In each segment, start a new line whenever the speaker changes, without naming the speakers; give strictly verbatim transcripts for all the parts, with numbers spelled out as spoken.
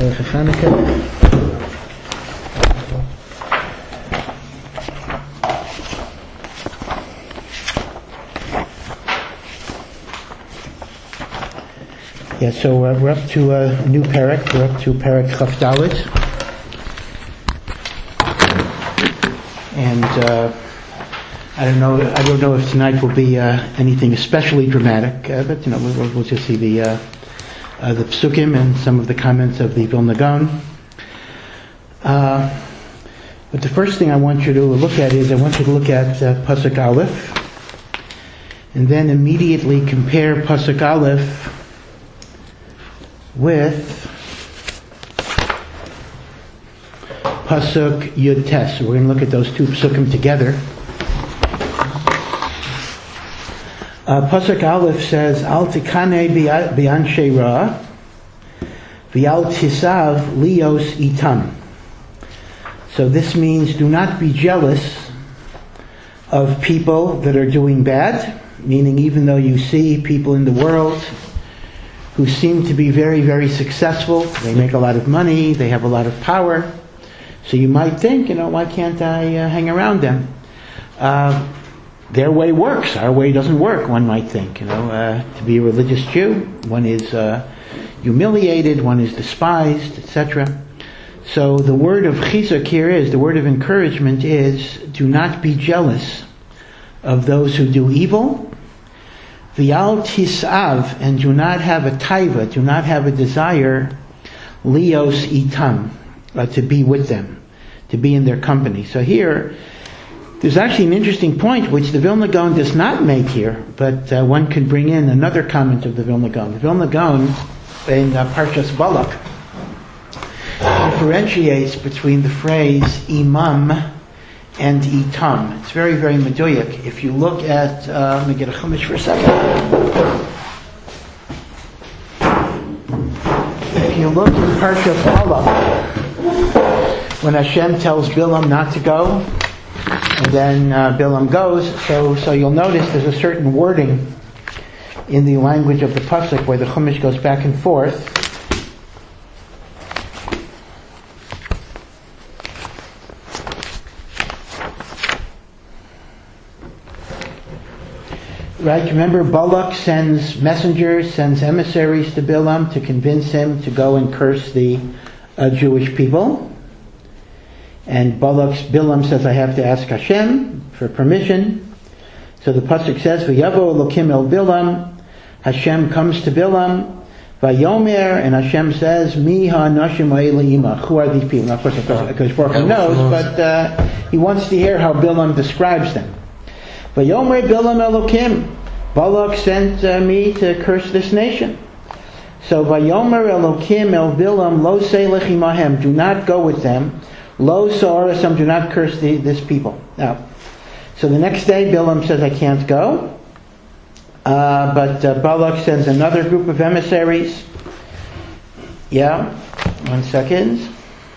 Heilige Chanukah. Yeah, so uh, we're up to uh, a new parak. We're up to parak Chaf Dalet, and uh, I don't know. I don't know if tonight will be uh, anything especially dramatic, uh, but you know, we'll, we'll just see the uh, uh, the psukim and some of the comments of the Vilna Gaon. Uh, but the first thing I want you to look at is I want you to look at uh, Pasuk Aleph, and then immediately compare Pasuk Aleph with Pasuk Yud Tes. So we're going to look at those two psukim together. Uh, Pasuk Aleph says, Al tikane bi'anshe ra, v'al tisav lios itam. So this means do not be jealous of people that are doing bad, meaning even though you see people in the world who seem to be very, very successful, they make a lot of money, they have a lot of power, so you might think, you know, why can't I uh, hang around them? Uh, their way works, our way doesn't work, one might think. You know, uh, to be a religious Jew, one is uh, humiliated, one is despised, et cetera. So the word of chizuk here is, the word of encouragement is, do not be jealous of those who do evil. V'al tisav, and do not have a taiva, do not have a desire, lios itam, uh, to be with them, to be in their company. So here, there's actually an interesting point which the Vilna Gaon does not make here, but uh, one could bring in another comment of the Vilna Gaon. The Vilna Gaon in uh, Parshas Balak differentiates between the phrase imam and itam. It's very, very meduyak. If you look at, uh, let me get a chumash for a second. If you look at Parshas Balak, when Hashem tells Bilam not to go, and then uh, Bilam goes, so so you'll notice there's a certain wording in the language of the pasuk where the chumash goes back and forth. Right, remember Balak sends messengers, sends emissaries to Bilam to convince him to go and curse the uh, Jewish people. And Balak's Bilam says, I have to ask Hashem for permission. So the pasuk says, V'yavo Elokim el Bilam. Hashem comes to Bilam. Vayomer, and Hashem says, Mi ha'anashim ha'ele imach. Who are these people? Now, of course, because Baruch Hu knows, but uh, he wants to hear how Bilam describes them. Vayomer Bilam Elokim. Balak sent uh, me to curse this nation. So Vayomer Elokim el Bilam lo seilech imahem. Do not go with them. Lo sa'arasam. Do not curse the, this people. Now, so the next day Bilam says, I can't go. Uh, but uh, Balak sends another group of emissaries. Yeah, one second.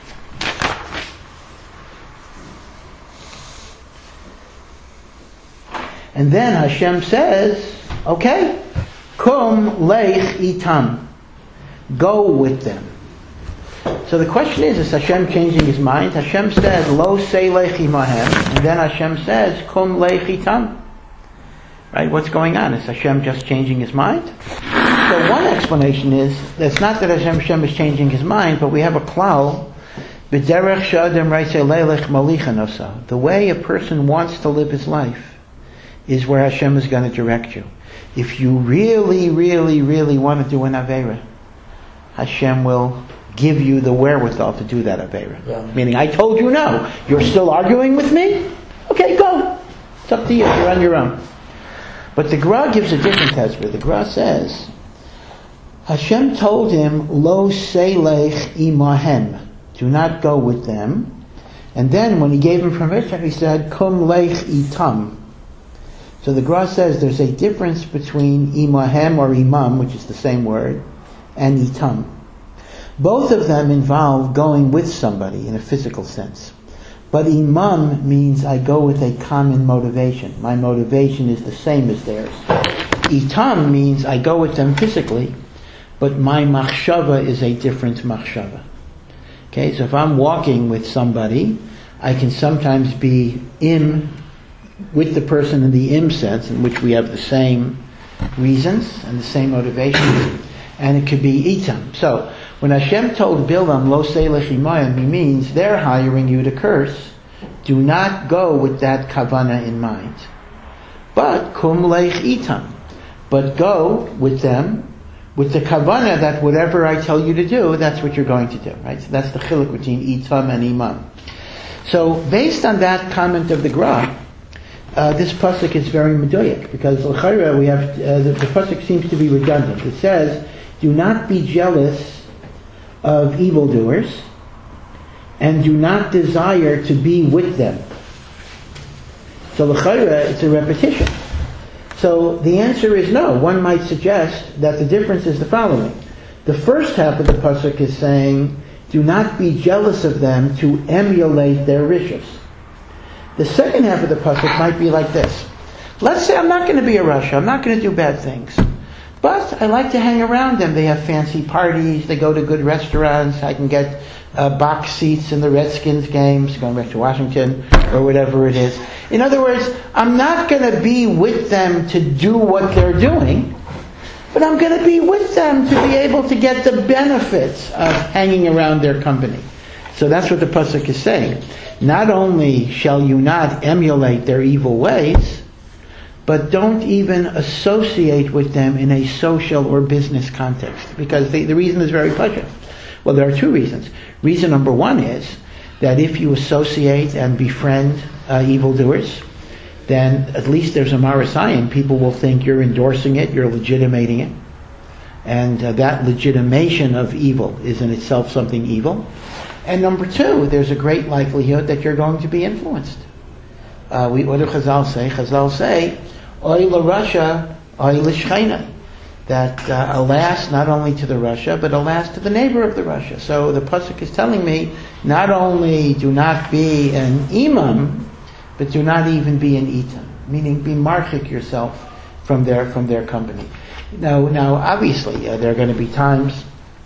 And then Hashem says, okay, kum leich itam. Go with them. So the question is, is Hashem changing his mind? Hashem said, lo seilech imahem. And then Hashem says, kum leich itam. Right? What's going on? Is Hashem just changing his mind? So one explanation is, it's not that Hashem, Hashem is changing his mind, but we have a klal, b'derech she'adam reiseh leilech malichan osa. The way a person wants to live his life is where Hashem is going to direct you. If you really, really, really want to do an Aveira, Hashem will give you the wherewithal to do that Aveira. Yeah. Meaning, I told you no. You're still arguing with me? Okay, go. It's up to you. You're on your own. But the Gra gives a different hesper. The Gra says, Hashem told him, Lo seilech imahem. Do not go with them. And then when he gave him permission, he said, Kum leich itam. So the Gra says there's a difference between imahem or imam, which is the same word, and itam. Both of them involve going with somebody in a physical sense. But imam means I go with a common motivation. My motivation is the same as theirs. Itam means I go with them physically, but my machshava is a different machshava. Okay, so if I'm walking with somebody, I can sometimes be im with the person in the im sense, in which we have the same reasons and the same motivations, and it could be itam. So when Hashem told Bilam, Lo seilech imayim, he means they're hiring you to curse. Do not go with that kavana in mind. But kum leich itam. But go with them with the kavana that whatever I tell you to do, that's what you're going to do. Right? So that's the chiluk between itam and imam. So based on that comment of the Gra, uh, this pasuk is very medoyek, because l'chayra we have uh, the, the pasuk seems to be redundant. It says, "Do not be jealous of evildoers, and do not desire to be with them." So l'chayra, it's a repetition. So the answer is no. One might suggest that the difference is the following: the first half of the pasuk is saying, do not be jealous of them to emulate their riches. The second half of the pasuk might be like this. Let's say I'm not going to be a Rasha, I'm not going to do bad things, but I like to hang around them. They have fancy parties, they go to good restaurants, I can get uh, box seats in the Redskins games, going back to Washington, or whatever it is. In other words, I'm not going to be with them to do what they're doing, but I'm going to be with them to be able to get the benefits of hanging around their company. So that's what the pasuk is saying. Not only shall you not emulate their evil ways, but don't even associate with them in a social or business context. Because the, the reason is very pleasant. Well, there are two reasons. Reason number one is that if you associate and befriend uh, evildoers, then at least there's a marasayim. People will think you're endorsing it, you're legitimating it. And uh, that legitimation of evil is in itself something evil. And number two, there's a great likelihood that you're going to be influenced. Uh, we, what do Chazal say? Chazal say, Oy l'Rasha, oy l'shchena. That uh, alas, not only to the Rasha, but alas to the neighbor of the Rasha. So the pasuk is telling me, not only do not be an imam, but do not even be an itam, meaning be marchik yourself from their from their company. Now, now obviously, uh, there are going to be times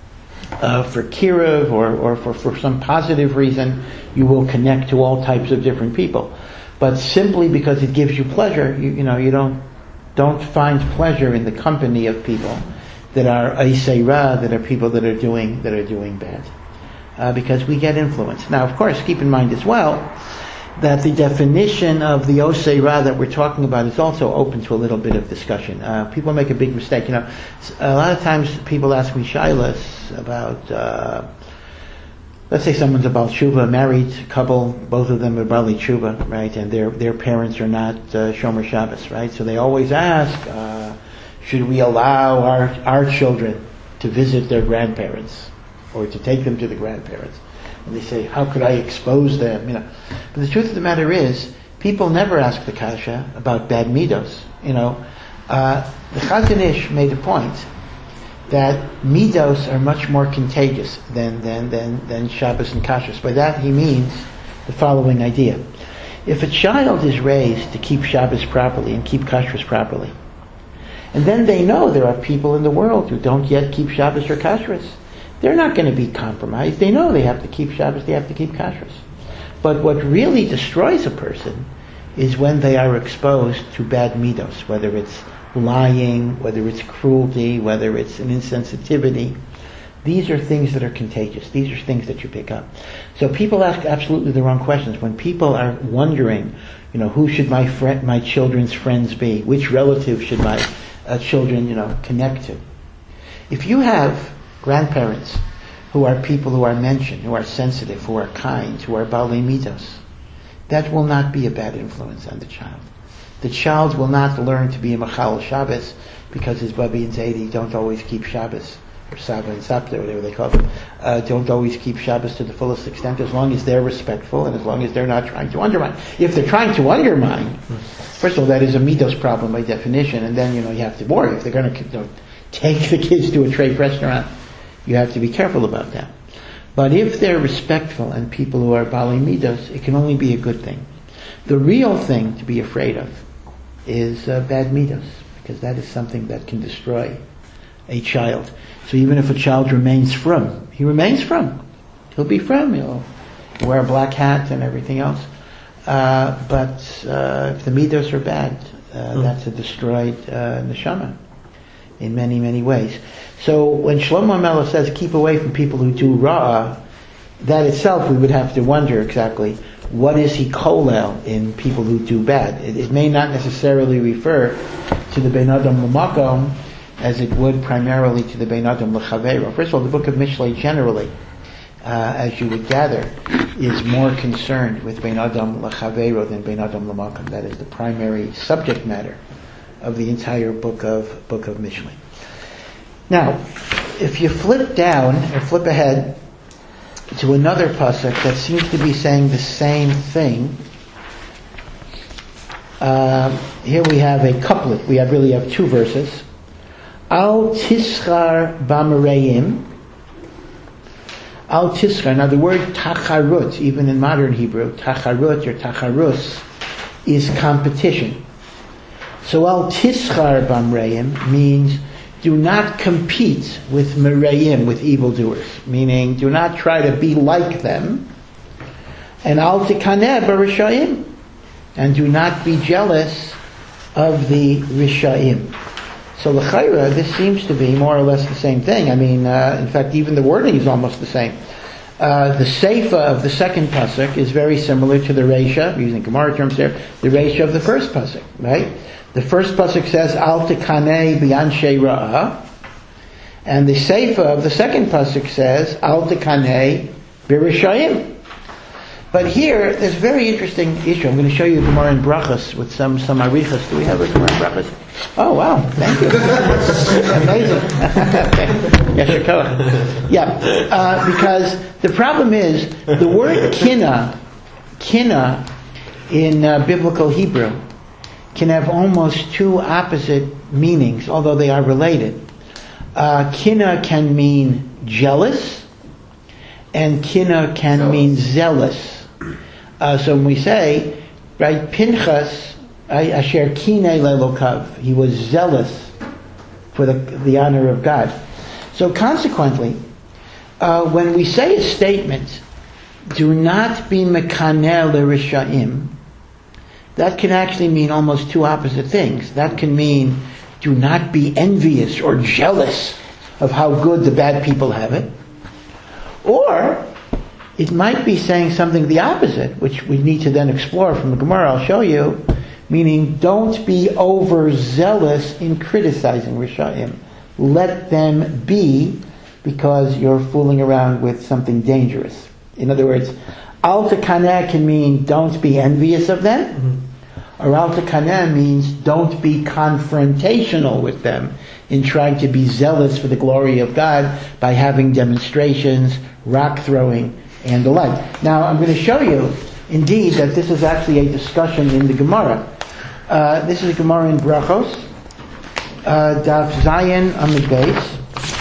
uh, for kiruv or, or for, for some positive reason, you will connect to all types of different people. But simply because it gives you pleasure, you, you know, you don't don't find pleasure in the company of people that are aisei ra, that are people that are doing that are doing bad, uh, because we get influenced. Now, of course, keep in mind as well that the definition of the osei ra that we're talking about is also open to a little bit of discussion. Uh, people make a big mistake. You know, a lot of times people ask me shilas about, uh, let's say someone's a Baal Tshuva, married couple, both of them are Bali Tshuva, right? And their their parents are not uh, Shomer Shabbos, right? So they always ask, uh, should we allow our our children to visit their grandparents or to take them to the grandparents? And they say, how could I expose them? You know, but the truth of the matter is, people never ask the kasha about bad midos. You know, uh, the Chazon Ish made a point that midos are much more contagious than than than than Shabbos and kashrus. By that he means the following idea: if a child is raised to keep Shabbos properly and keep kashrus properly, and then they know there are people in the world who don't yet keep Shabbos or kashrus, they're not going to be compromised. They know they have to keep Shabbos, they have to keep kashrus. But what really destroys a person is when they are exposed to bad midos, whether it's lying, whether it's cruelty, whether it's an insensitivity. These are things that are contagious. These are things that you pick up. So people ask absolutely the wrong questions. When people are wondering, you know, who should my friend, my children's friends be? Which relative should my uh, children, you know, connect to? If you have grandparents who are people who are mentioned, who are sensitive, who are kind, who are balei midos, that will not be a bad influence on the child. The child will not learn to be a Machal Shabbos because his Babi and Zaidi don't always keep Shabbos, or Saba and Sapta, whatever they call them, uh, don't always keep Shabbos to the fullest extent, as long as they're respectful and as long as they're not trying to undermine. If they're trying to undermine, first of all, that is a midos problem by definition, and then, you know, you have to worry. If they're going to, you know, take the kids to a treif restaurant, you have to be careful about that. But if they're respectful and people who are balei midos, it can only be a good thing. The real thing to be afraid of is uh, bad midos, because that is something that can destroy a child. So even if a child remains from, he remains from. he'll be from. He'll wear a black hat and everything else. Uh, but uh, if the midos are bad, uh, mm. that's a destroyed uh, neshama in many, many ways. So when Shlomo HaMelech says keep away from people who do ra'ah, that itself we would have to wonder exactly what is he kolel in people who do bad. It, it may not necessarily refer to the Bein Adam L'Makom as it would primarily to the Bein Adam L'Chaveiro. First of all, the book of Mishlei generally, uh, as you would gather, is more concerned with Bein Adam L'Chaveiro than Bein Adam L'Makom. That is the primary subject matter of the entire book of book of Mishlei. Now, if you flip down or flip ahead to another pasuk that seems to be saying the same thing, uh, here we have a couplet. We have really have two verses. Al tischar b'mareim. Al tischar. Now the word tacharut, even in modern Hebrew, tacharut or tacharus, is competition. So al tischar b'mareim means do not compete with mereim, with evildoers. Meaning, do not try to be like them. And al tikaneh b'rishayim. And do not be jealous of the rishaim. So l'chayra, this seems to be more or less the same thing. I mean, uh, in fact, even the wording is almost the same. Uh, the seifa of the second pasuk is very similar to the reisha, using Gemara terms there, the reisha of the first pasuk, right? The first pasuk says, Al tekaneh b'anshe ra'ah. And the seifa of the second pasuk says, Al tekaneh b'rishayim. But here, there's a very interesting issue. I'm going to show you Gemara in Brachos with some some arichas. Do we have a Gemara in Brachos? Oh wow, thank you. Amazing. Yeah, uh, because the problem is the word kina, kina in uh, biblical Hebrew can have almost two opposite meanings, although they are related. Uh, kina can mean jealous, and kina can zealous. mean zealous. Uh, so when we say, right, Pinchas, Asher Kinei Lelokav, he was zealous for the, the honor of God. So consequently, uh, when we say a statement, do not be mekaneh l'rishaim, that can actually mean almost two opposite things. That can mean, do not be envious or jealous of how good the bad people have it. Or, it might be saying something the opposite, which we need to then explore from the Gemara. I'll show you. Meaning, don't be overzealous in criticizing Rishaim. Let them be, because you're fooling around with something dangerous. In other words, al tekaneh can mean don't be envious of them, mm-hmm. or al tekaneh means don't be confrontational with them in trying to be zealous for the glory of God by having demonstrations, rock throwing, and the like. Now, I'm going to show you, indeed, that this is actually a discussion in the Gemara. Uh, this is a Gemara in Brachos, uh, Daf Zayin Amid Beis.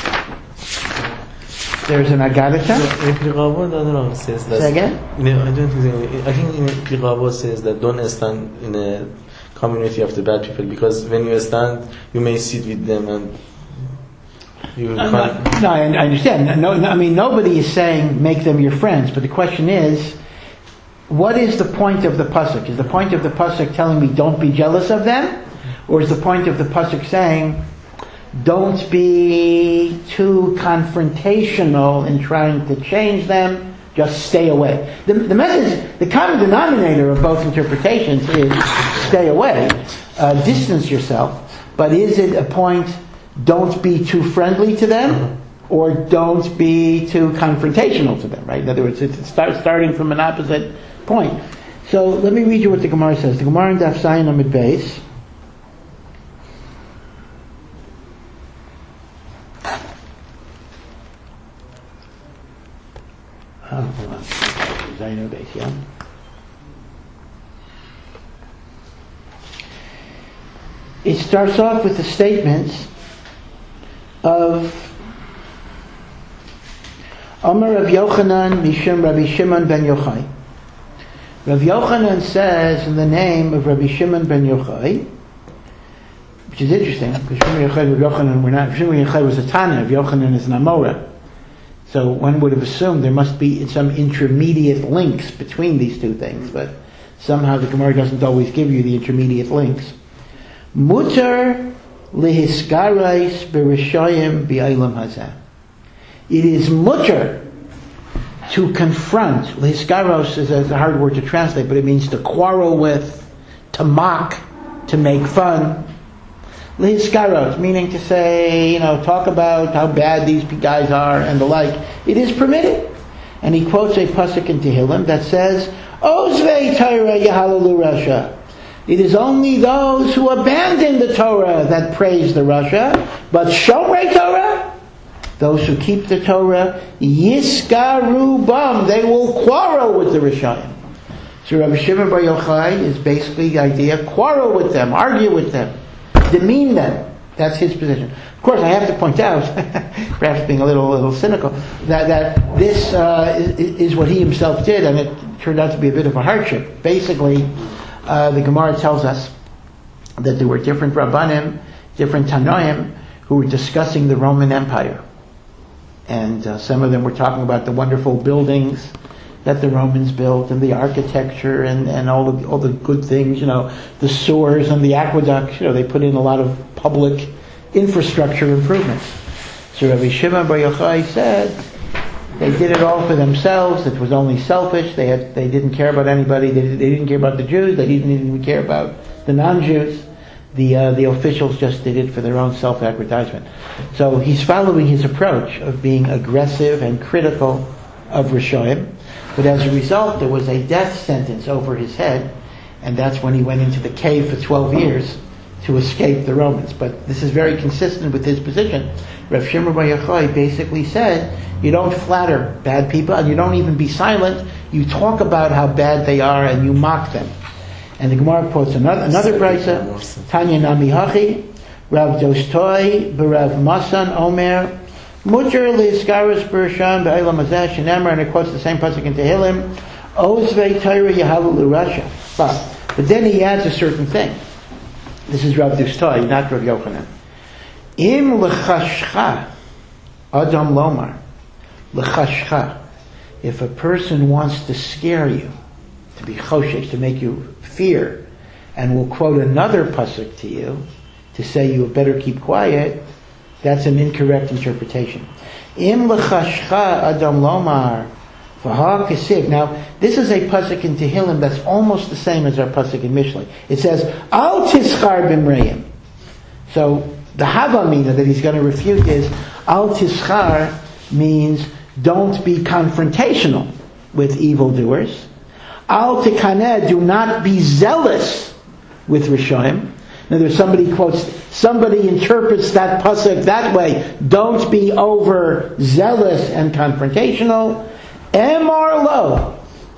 There's an Agadata.
No, says that.
Say again?
No, I don't think. I think in Pirabo says that don't stand in a community of the bad people, because when you stand, you may sit with them and. You
uh, no, no, I understand. No, no, I mean, nobody is saying make them your friends, but the question is, what is the point of the pasuk? Is the point of the pasuk telling me don't be jealous of them, or is the point of the pasuk saying don't be too confrontational in trying to change them? Just stay away. The, the message, the common denominator of both interpretations is stay away, uh, distance yourself. But is it a point? Don't be too friendly to them, or don't be too confrontational to them, right? In other words, it's start, starting from an opposite point. So let me read you what the Gemara says. The Gemara in Daf Zayin Amid Beis. Oh, hold on. Zayin Amid Beis, yeah? It starts off with the statements of Omer Rav Yochanan Mishum Rabbi Shimon ben Yochai. Rav Yochanan says in the name of Rabbi Shimon ben Yochai, which is interesting because Shimon ben Yochai and Rav Yochanan were not. Shimon ben Yochai was a Tana. Rav Yochanan is an Amora. So one would have assumed there must be some intermediate links between these two things, but somehow the Gemara doesn't always give you the intermediate links. Mutar lehiskarais berishayim bi'aylam hazeh. It is mutar to confront. Lehiskaros is a hard word to translate, but it means to quarrel with, to mock, to make fun. Lehiskaros, meaning to say, you know, talk about how bad these guys are and the like. It is permitted. And he quotes a pasuk in Tehillim that says, Ozvei Torah Yahalalu Rasha. It is only those who abandon the Torah that praise the Rasha, but Shomrei Torah, those who keep the Torah, Yiskaru Bam, they will quarrel with the Rishayim. So Rabbi Shimon Bar Yochai is basically the idea, quarrel with them, argue with them, demean them. That's his position. Of course, I have to point out, perhaps being a little, little cynical, that, that this uh, is, is what he himself did, and it turned out to be a bit of a hardship. Basically, uh, the Gemara tells us that there were different Rabbanim, different Tanoim, who were discussing the Roman Empire. And uh, some of them were talking about the wonderful buildings that the Romans built, and the architecture, and, and all the all the good things, you know, the sewers and the aqueducts. You know, they put in a lot of public infrastructure improvements. So Rabbi Shimon Bar Yochai said they did it all for themselves. It was only selfish. They had they didn't care about anybody. They, they didn't care about the Jews. They didn't even care about the non-Jews. The uh, the officials just did it for their own self-aggrandizement. So he's following his approach of being aggressive and critical of Rishonim. But as a result, there was a death sentence over his head, and that's when he went into the cave for twelve years to escape the Romans. But this is very consistent with his position. Rav Shimon Bar Yochai basically said, you don't flatter bad people, and you don't even be silent. You talk about how bad they are, and you mock them. And the Gemara quotes another, another brisa, Tanya Nami Hachi, Rav Dostoi, Barav Masan Omer, Mutar lehiskaros berishayim be'aylam hazeh shenemar, and it quotes the same pasuk in Tehillim, Ozvei Torah Yahalalu Rasha. But, but then he adds a certain thing. This is Rav Dostoi, not Rav Yochanan. Im lechashcha Adam Lomar, lechashcha. If a person wants to scare you, to be choshesh, to make you fear, and will quote another pasuk to you to say you better keep quiet, that's an incorrect interpretation. Im lechashcha Adam Lomar v'ha kesiv. Now, this is a pasuk in Tehillim that's almost the same as our pasuk in Mishlei. It says, Al tischar b'mreim. So, the Havamina that he's going to refute is, Al tischar means don't be confrontational with evildoers. Al tikaneh, do not be zealous with Rishonim. Now there's somebody quotes, somebody interprets that pasuk that way. Don't be over zealous and confrontational. Emor lo,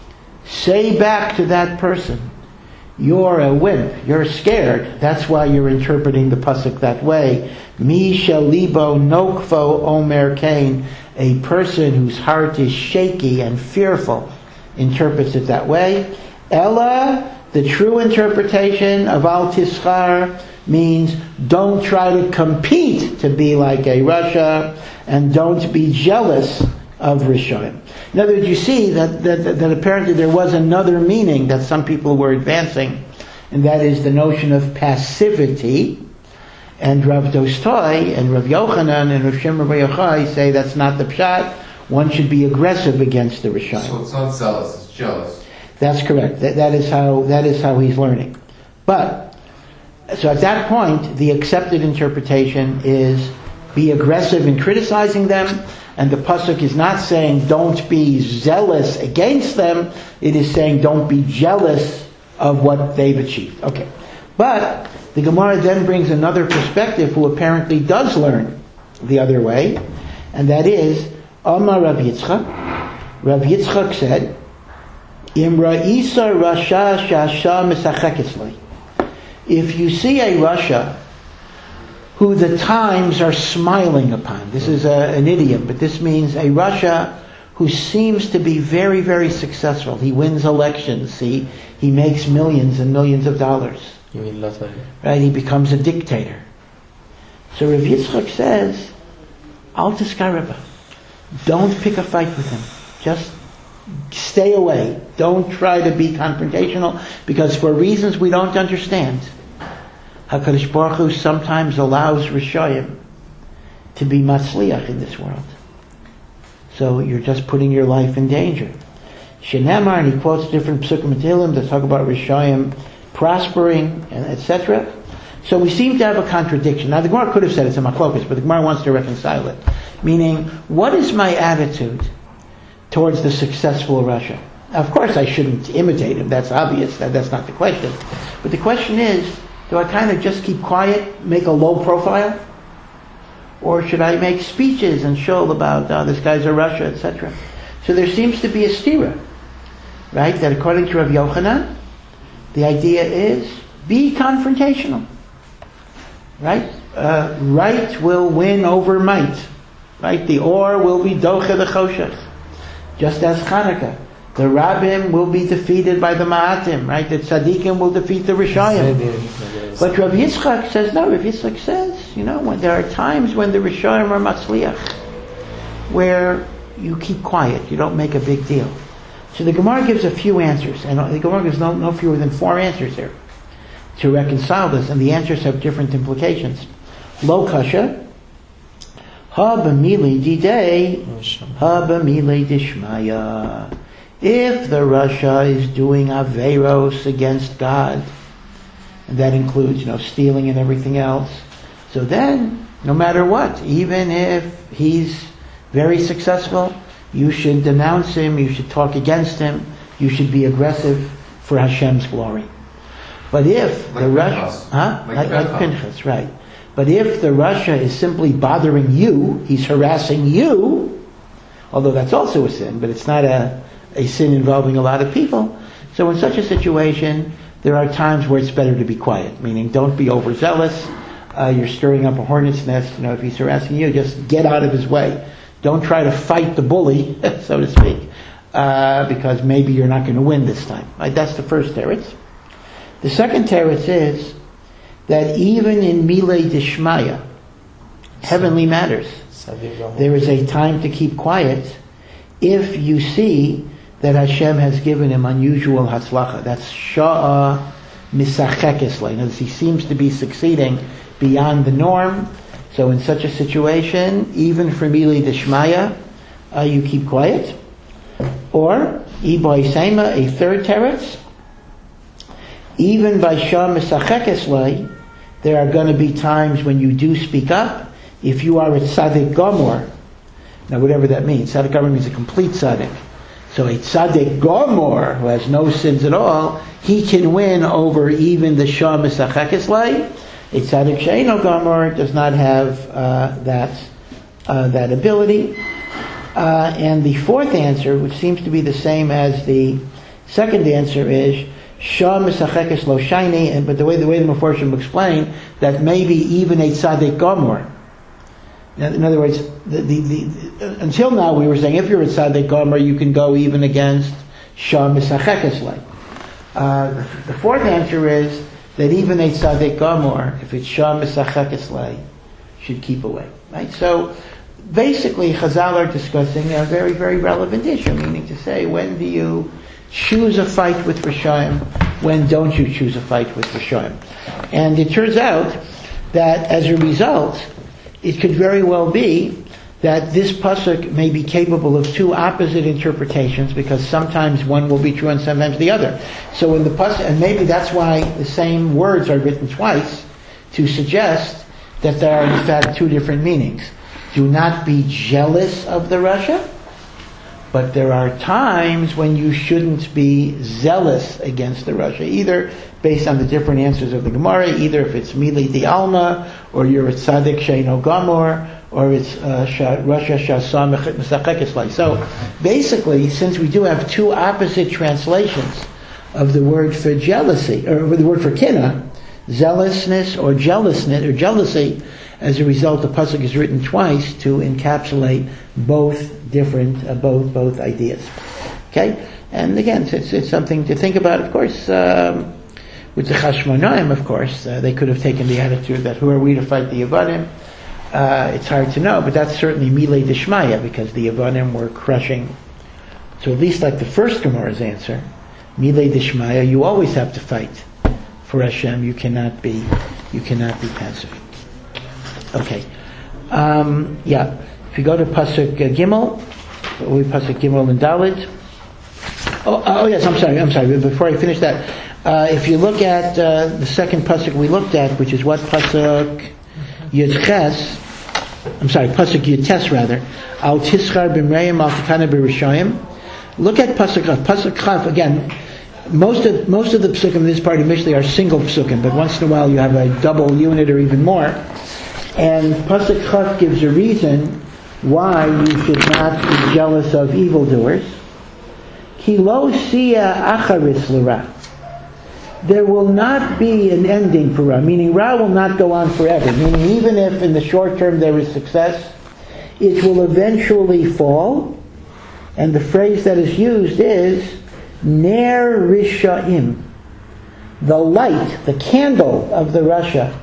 say back to that person, you're a wimp, you're scared. That's why you're interpreting the pasuk that way. Mi shalibo nokfo omer kain, a person whose heart is shaky and fearful interprets it that way. Ella, the true interpretation of Al Tischar means don't try to compete to be like a Rasha, and don't be jealous of Rishonim. In other words, you see that, that, that apparently there was another meaning that some people were advancing, and that is the notion of passivity. And Rav Dostoi and Rav Yochanan and Rav Shimon Bar Yochai say that's not the pshat. One should be aggressive against the Rishonim.
So it's not zealous, it's jealous.
That's correct. That, that is how that is how he's learning. But so at that point, the accepted interpretation is be aggressive in criticizing them, and the pasuk is not saying don't be zealous against them. It is saying don't be jealous of what they've achieved. Okay, but the Gemara then brings another perspective who apparently does learn the other way, and that is Amar Rav Yitzchak. Rav Yitzchak said, Im ra'isa rasha shasha misachekesli. If you see a Rasha who the times are smiling upon, this is a, an idiom, but this means a Rasha who seems to be very, very successful. He wins elections. He he makes millions and millions of dollars.
You mean lottery?
Right? He becomes a dictator. So Rav Yitzchak says, Al tiskareba. don't pick a fight with him. Just stay away. Don't try to be confrontational, because for reasons we don't understand, HaKadosh Baruch Hu sometimes allows Rishayim to be matzliach in this world. So you're just putting your life in danger. Shenamar, and he quotes different psukim and tehillim that talk about Rishayim prospering, and et cetera. So we seem to have a contradiction. Now the Gemara could have said it's a machlokas, but the Gemara wants to reconcile it. Meaning, what is my attitude towards the successful Russia? Of course I shouldn't imitate him, that's obvious, that, that's not the question. But the question is, do I kind of just keep quiet, make a low profile? Or should I make speeches and show about, oh, this guy's a Russia, et cetera? So there seems to be a stira, right? That according to Rav Yochanan, the idea is, be confrontational. Right? Uh, right will win over might. Right? The or will be doche the choshech. Just as Chanukah. The Rabbim will be defeated by the Ma'atim. Right? The Tzadikim will defeat the Rishayim. But Rav Yitzchak says, no, Rav Yitzchak says, you know, when there are times when the Rishayim are matzliach, where you keep quiet, you don't make a big deal. So the Gemara gives a few answers, and the Gemara gives no, no fewer than four answers here to reconcile this, and the answers have different implications. Lo kasha, ha b'mili didei, ha b'mili dishmaya. If the Rasha is doing averos against God, and that includes, you know, stealing and everything else, so then, no matter what, even if he's very successful, you should denounce him, you should talk against him, you should be aggressive for Hashem's glory. But if
like
the Russia, huh?
Like,
like,
like
like Pinchas, right. But if the Russia is simply bothering you, he's harassing you, although that's also a sin, but it's not a, a sin involving a lot of people. So in such a situation, there are times where it's better to be quiet, meaning don't be overzealous. Uh, you're stirring up a hornet's nest. You know, if he's harassing you, just get out of his way. Don't try to fight the bully, so to speak, uh, because maybe you're not going to win this time. Right? That's the first teretz. The second teretz is that even in Milei Dishmaya, heavenly matters, there is a time to keep quiet if you see that Hashem has given him unusual hatzlacha. That's sha'a misachekes lei. He seems to be succeeding beyond the norm. So in such a situation, even for Milei Dishmaya, uh, you keep quiet. Or, Ibai Seima, a third teretz, even by Shah Misachekes Lei, there are going to be times when you do speak up. If you are a Tzaddik Gomor, now whatever that means, Tzaddik Gomor means a complete Tzaddik. So a Tzaddik Gomor, who has no sins at all, he can win over even the Shah Misachekes Lei. A Tzaddik She'eino Gomor does not have uh, that uh, that ability. Uh, and the fourth answer, which seems to be the same as the second answer, is Shah Misachekes Lo Shaini, and but the way the way the Meforshim explain that maybe even a Tzaddik Gomor. In other words, the, the, the, until now we were saying if you're a Tzaddik Gomor, you can go even against Shah Misachekes Lo. Uh, the, the fourth answer is that even a Tzaddik Gomor, if it's Shah Misachekes Lo, should keep away. Right? So basically, Chazal are discussing a very, very relevant issue, meaning to say, when do you choose a fight with Rishayim? When don't you choose a fight with Rishayim? And it turns out that as a result, it could very well be that this pasuk may be capable of two opposite interpretations, because sometimes one will be true and sometimes the other. So in the pasuk, and maybe that's why the same words are written twice, to suggest that there are in fact two different meanings. Do not be jealous of the Rasha, but there are times when you shouldn't be zealous against the Rasha, either based on the different answers of the Gemara, either if it's Milei Di Alma, or you're a Tzaddik She'eino Gomor, or it's uh, Rasha Shasa Misachekes Lei. So basically, since we do have two opposite translations of the word for jealousy, or the word for kinna, zealousness or jealousness or jealousy, as a result, the pasuk is written twice to encapsulate both different, uh, both both ideas. Okay, and again, it's, it's something to think about. Of course, um, with the Chashmonaim, of course, uh, they could have taken the attitude that who are we to fight the Yevadim? uh, it's hard to know, but that's certainly Milei Dishmaya, because the Yavanim were crushing. So at least like the first Gemara's answer, Milei Dishmaya, you always have to fight for Hashem. You cannot be, you cannot be passive. Okay. Um, yeah. If you go to Pasuk uh, Gimel, we Pasuk Gimel and Dalet. Oh, oh yes, I'm sorry, I'm sorry. Before I finish that, uh, if you look at uh, the second Pasuk we looked at, which is what Pasuk Yudches, I'm sorry, Pasuk Yudtes rather, Al Tischar B'Mreim Al Tikana B'Rishayim. Look at Pasuk Chaf. Pasuk Chaf, again, most of most of the Psukim in this part of Mishlei are single Psukim, but once in a while you have a double unit or even more. And Pasuk Chaf gives a reason why you should not be jealous of evildoers. Ki lo siya acharis l'ra. There will not be an ending for Ra, meaning Ra will not go on forever, meaning even if in the short term there is success, it will eventually fall. And the phrase that is used is Ner Rishaim. The light, the candle of the Rasha,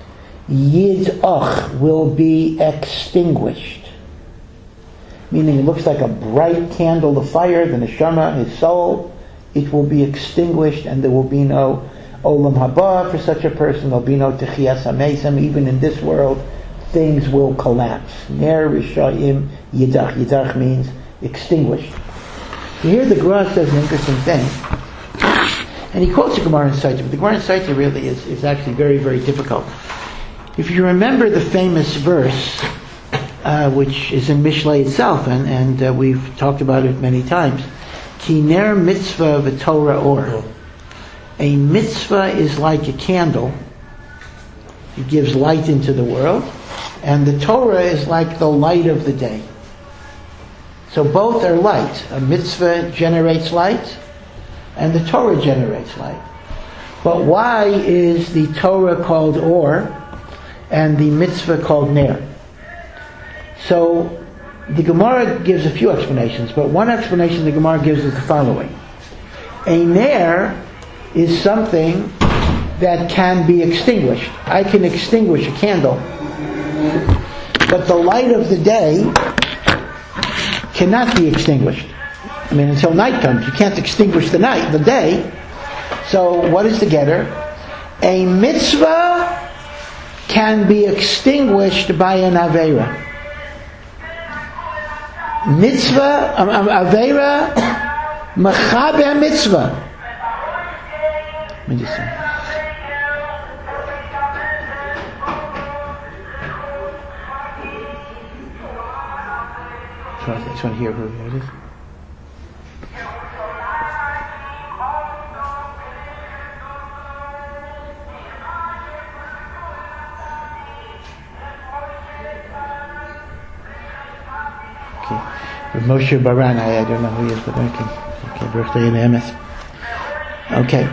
Yid'ach, will be extinguished. Meaning it looks like a bright candle of fire, the neshama, his soul, it will be extinguished, and there will be no olam haba for such a person. There will be no techiyas hamesim. Even in this world, things will collapse. Ner Rishayim Yidach. Yidach means extinguished. So here the Gemara says an interesting thing, and he quotes the Gemara in Saita, but the Gemara in Saita really is, is actually very, very difficult. If you remember the famous verse, Uh, which is in Mishlei itself, and, and uh, we've talked about it many times. Ki ner mitzvah v'torah or. A mitzvah is like a candle. It gives light into the world. And the Torah is like the light of the day. So both are light. A mitzvah generates light, and the Torah generates light. But why is the Torah called or, and the mitzvah called ner? So, the Gemara gives a few explanations, but one explanation the Gemara gives is the following. A ner is something that can be extinguished. I can extinguish a candle, but the light of the day cannot be extinguished. I mean, until night comes. You can't extinguish the night, the day. So, what is the getter? A mitzvah can be extinguished by an aveira. Mitzvah, um, um, Aveira, Mechaber Mitzvah. Let me just see. I just want to hear who it is. Moshe Baran, I, I don't know who he is, but okay. Okay, birthday in M S. Okay.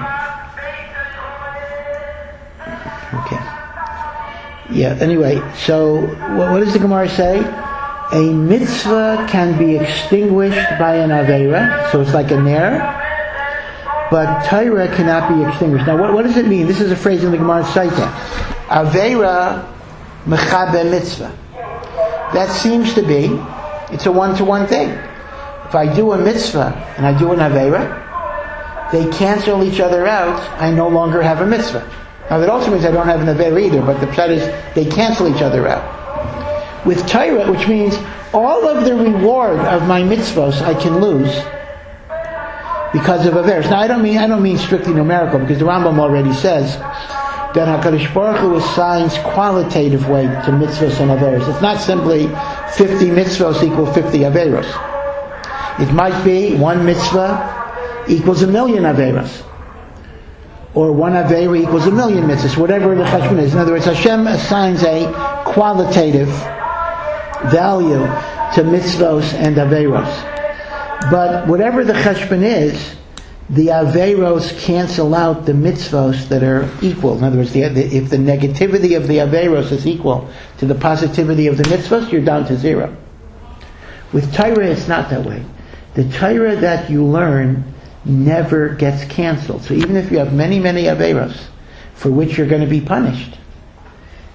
Okay. Yeah, anyway, so what, what does the Gemara say? A mitzvah can be extinguished by an aveira, so it's like a ner, but Torah cannot be extinguished. Now, what, what does it mean? This is a phrase in the Gemara Saita. Aveira mechabe mitzvah. That seems to be, it's a one-to-one thing. If I do a mitzvah and I do an aveira, they cancel each other out. I no longer have a mitzvah. Now that also means I don't have an aveira either, but the pshat is they cancel each other out. With Torah, which means all of the reward of my mitzvahs I can lose because of aveiros. Now I don't mean I don't mean strictly numerical, because the Rambam already says that HaKadosh Baruch Hu assigns qualitative weight to mitzvahs and aveiros. It's not simply fifty mitzvahs equal fifty aveiros. It might be one mitzvah equals a million aveiros, or one aveira equals a million mitzvahs, whatever the cheshbon is. In other words, Hashem assigns a qualitative value to mitzvahs and aveiros. But whatever the cheshbon is, the aveiros cancel out the mitzvos that are equal. In other words, the, the, if the negativity of the aveiros is equal to the positivity of the mitzvos, you're down to zero. With Torah, it's not that way. The Torah that you learn never gets canceled. So even if you have many, many aveiros for which you're going to be punished,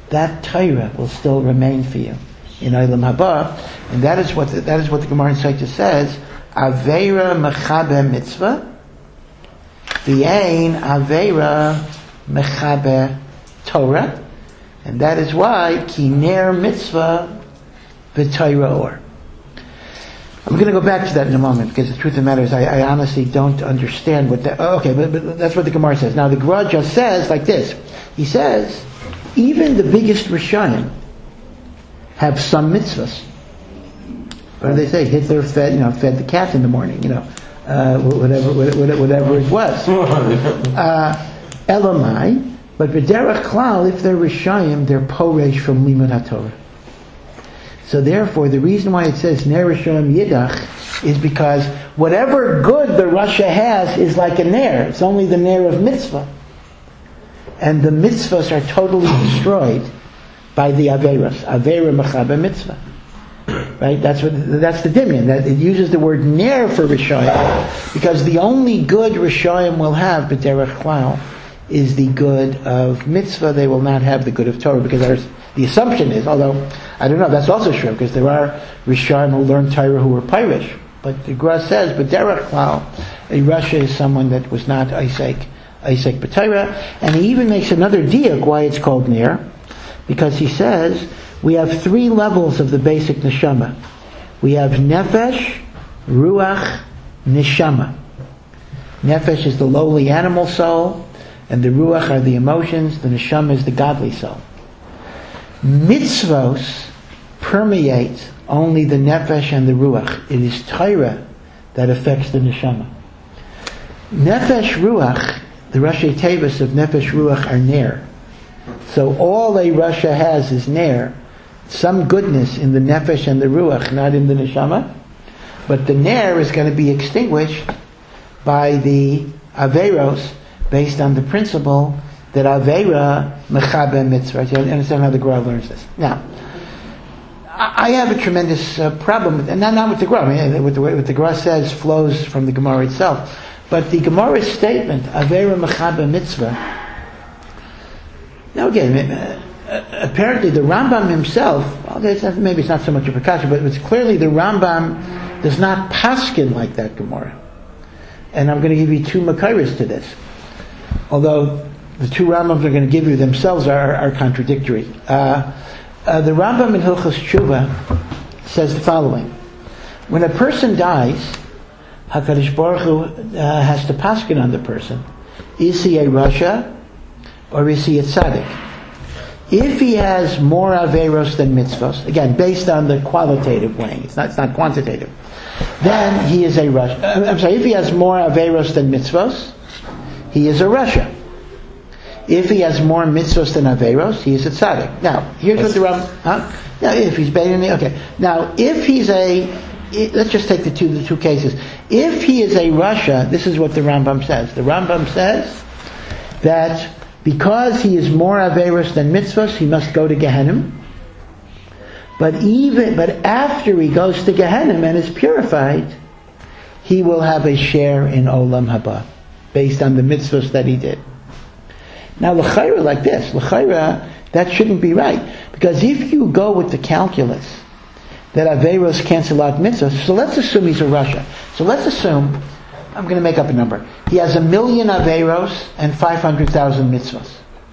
that Torah will still remain for you in Olam Haba, and that is what the, that is what the Gemara in Sotah says. Aveira mechabe mitzvah, v'yein aveira mechabe Torah, and that is why ki ner mitzvah v'Torah or. I'm going to go back to that in a moment, because the truth of the matter is I, I honestly don't understand what that... Oh, okay, but, but that's what the Gemara says. Now the Gemara just says like this. He says, even the biggest Rishayim have some mitzvahs. What do they say? Hitler fed, you know, fed the cat in the morning, you know, uh, whatever, whatever, whatever it was. Uh, Elamai, but b'derech klal, if they're Rishayim, they're poresh from Limud HaTorah. So therefore, the reason why it says Ner Rishayim Yidach is because whatever good the Rasha has is like a Ner. It's only the Ner of mitzvah. And the mitzvahs are totally destroyed by the Averas. Avera Mechabe Mitzvah. Right? That's what, that's the Dimion. That it uses the word Ner for Rishayim because the only good Rishayim will have, B'derech Klal, is the good of mitzvah. They will not have the good of Torah because there's the assumption is, although I don't know, that's also true because there are Rishayim who learn Torah who were Pirish. But the Gra says, but Derech Klal, a Rasha is someone that was not Isaac, Isaac B'Torah, and he even makes another diak why it's called Ner, because he says we have three levels of the basic neshama. We have Nefesh, Ruach, Neshama. Nefesh is the lowly animal soul, and the Ruach are the emotions. The Neshama is the godly soul. Mitzvos permeate only the nefesh and the ruach. It is Torah that affects the neshama. Nefesh ruach, the Rashi Tevis of nefesh ruach are ner. So all a Rasha has is ner. Some goodness in the nefesh and the ruach, not in the neshama. But the ner is going to be extinguished by the averos based on the principle that Aveira Mechabe Mitzvah. You understand how the Gemara learns this. Now, I have a tremendous uh, problem, with, and not, not with the Gemara. I mean, what the, what the Gemara says flows from the Gemara itself. But the Gemara's statement, Aveira Mechabe Mitzvah, now again, uh, apparently the Rambam himself, well, it's not, maybe it's not so much a percussion, but it's clearly the Rambam does not paskin like that Gemara. And I'm going to give you two Makairis to this. Although the two Rambams are going to give you themselves are, are contradictory. Uh, uh, the Rambam in Hilchos Tshuva says the following. When a person dies, HaKadosh Baruch Hu uh, has to paskin on the person. Is he a Rasha or is he a Tzaddik? If he has more Averos than Mitzvos, again, based on the qualitative weighing, it's not, it's not quantitative, then he is a Rasha. Uh, I'm sorry, if he has more Averos than Mitzvos, he is a Rasha. If he has more mitzvahs than averos, he is a tzaddik. Now, here's what the Ram. Huh? Now, if he's better than okay. Now, if he's a, let's just take the two the two cases. If he is a Rasha, this is what the Rambam says. The Rambam says that because he is more averos than mitzvahs, he must go to Gehenna. But even but after he goes to Gehenna and is purified, he will have a share in Olam Haba based on the mitzvahs that he did. Now, l'chayra like this, l'chayra, that shouldn't be right. Because if you go with the calculus that Averos cancel out mitzvahs, so let's assume he's a Rasha. So let's assume, I'm going to make up a number, he has a million Averos and five hundred thousand mitzvahs.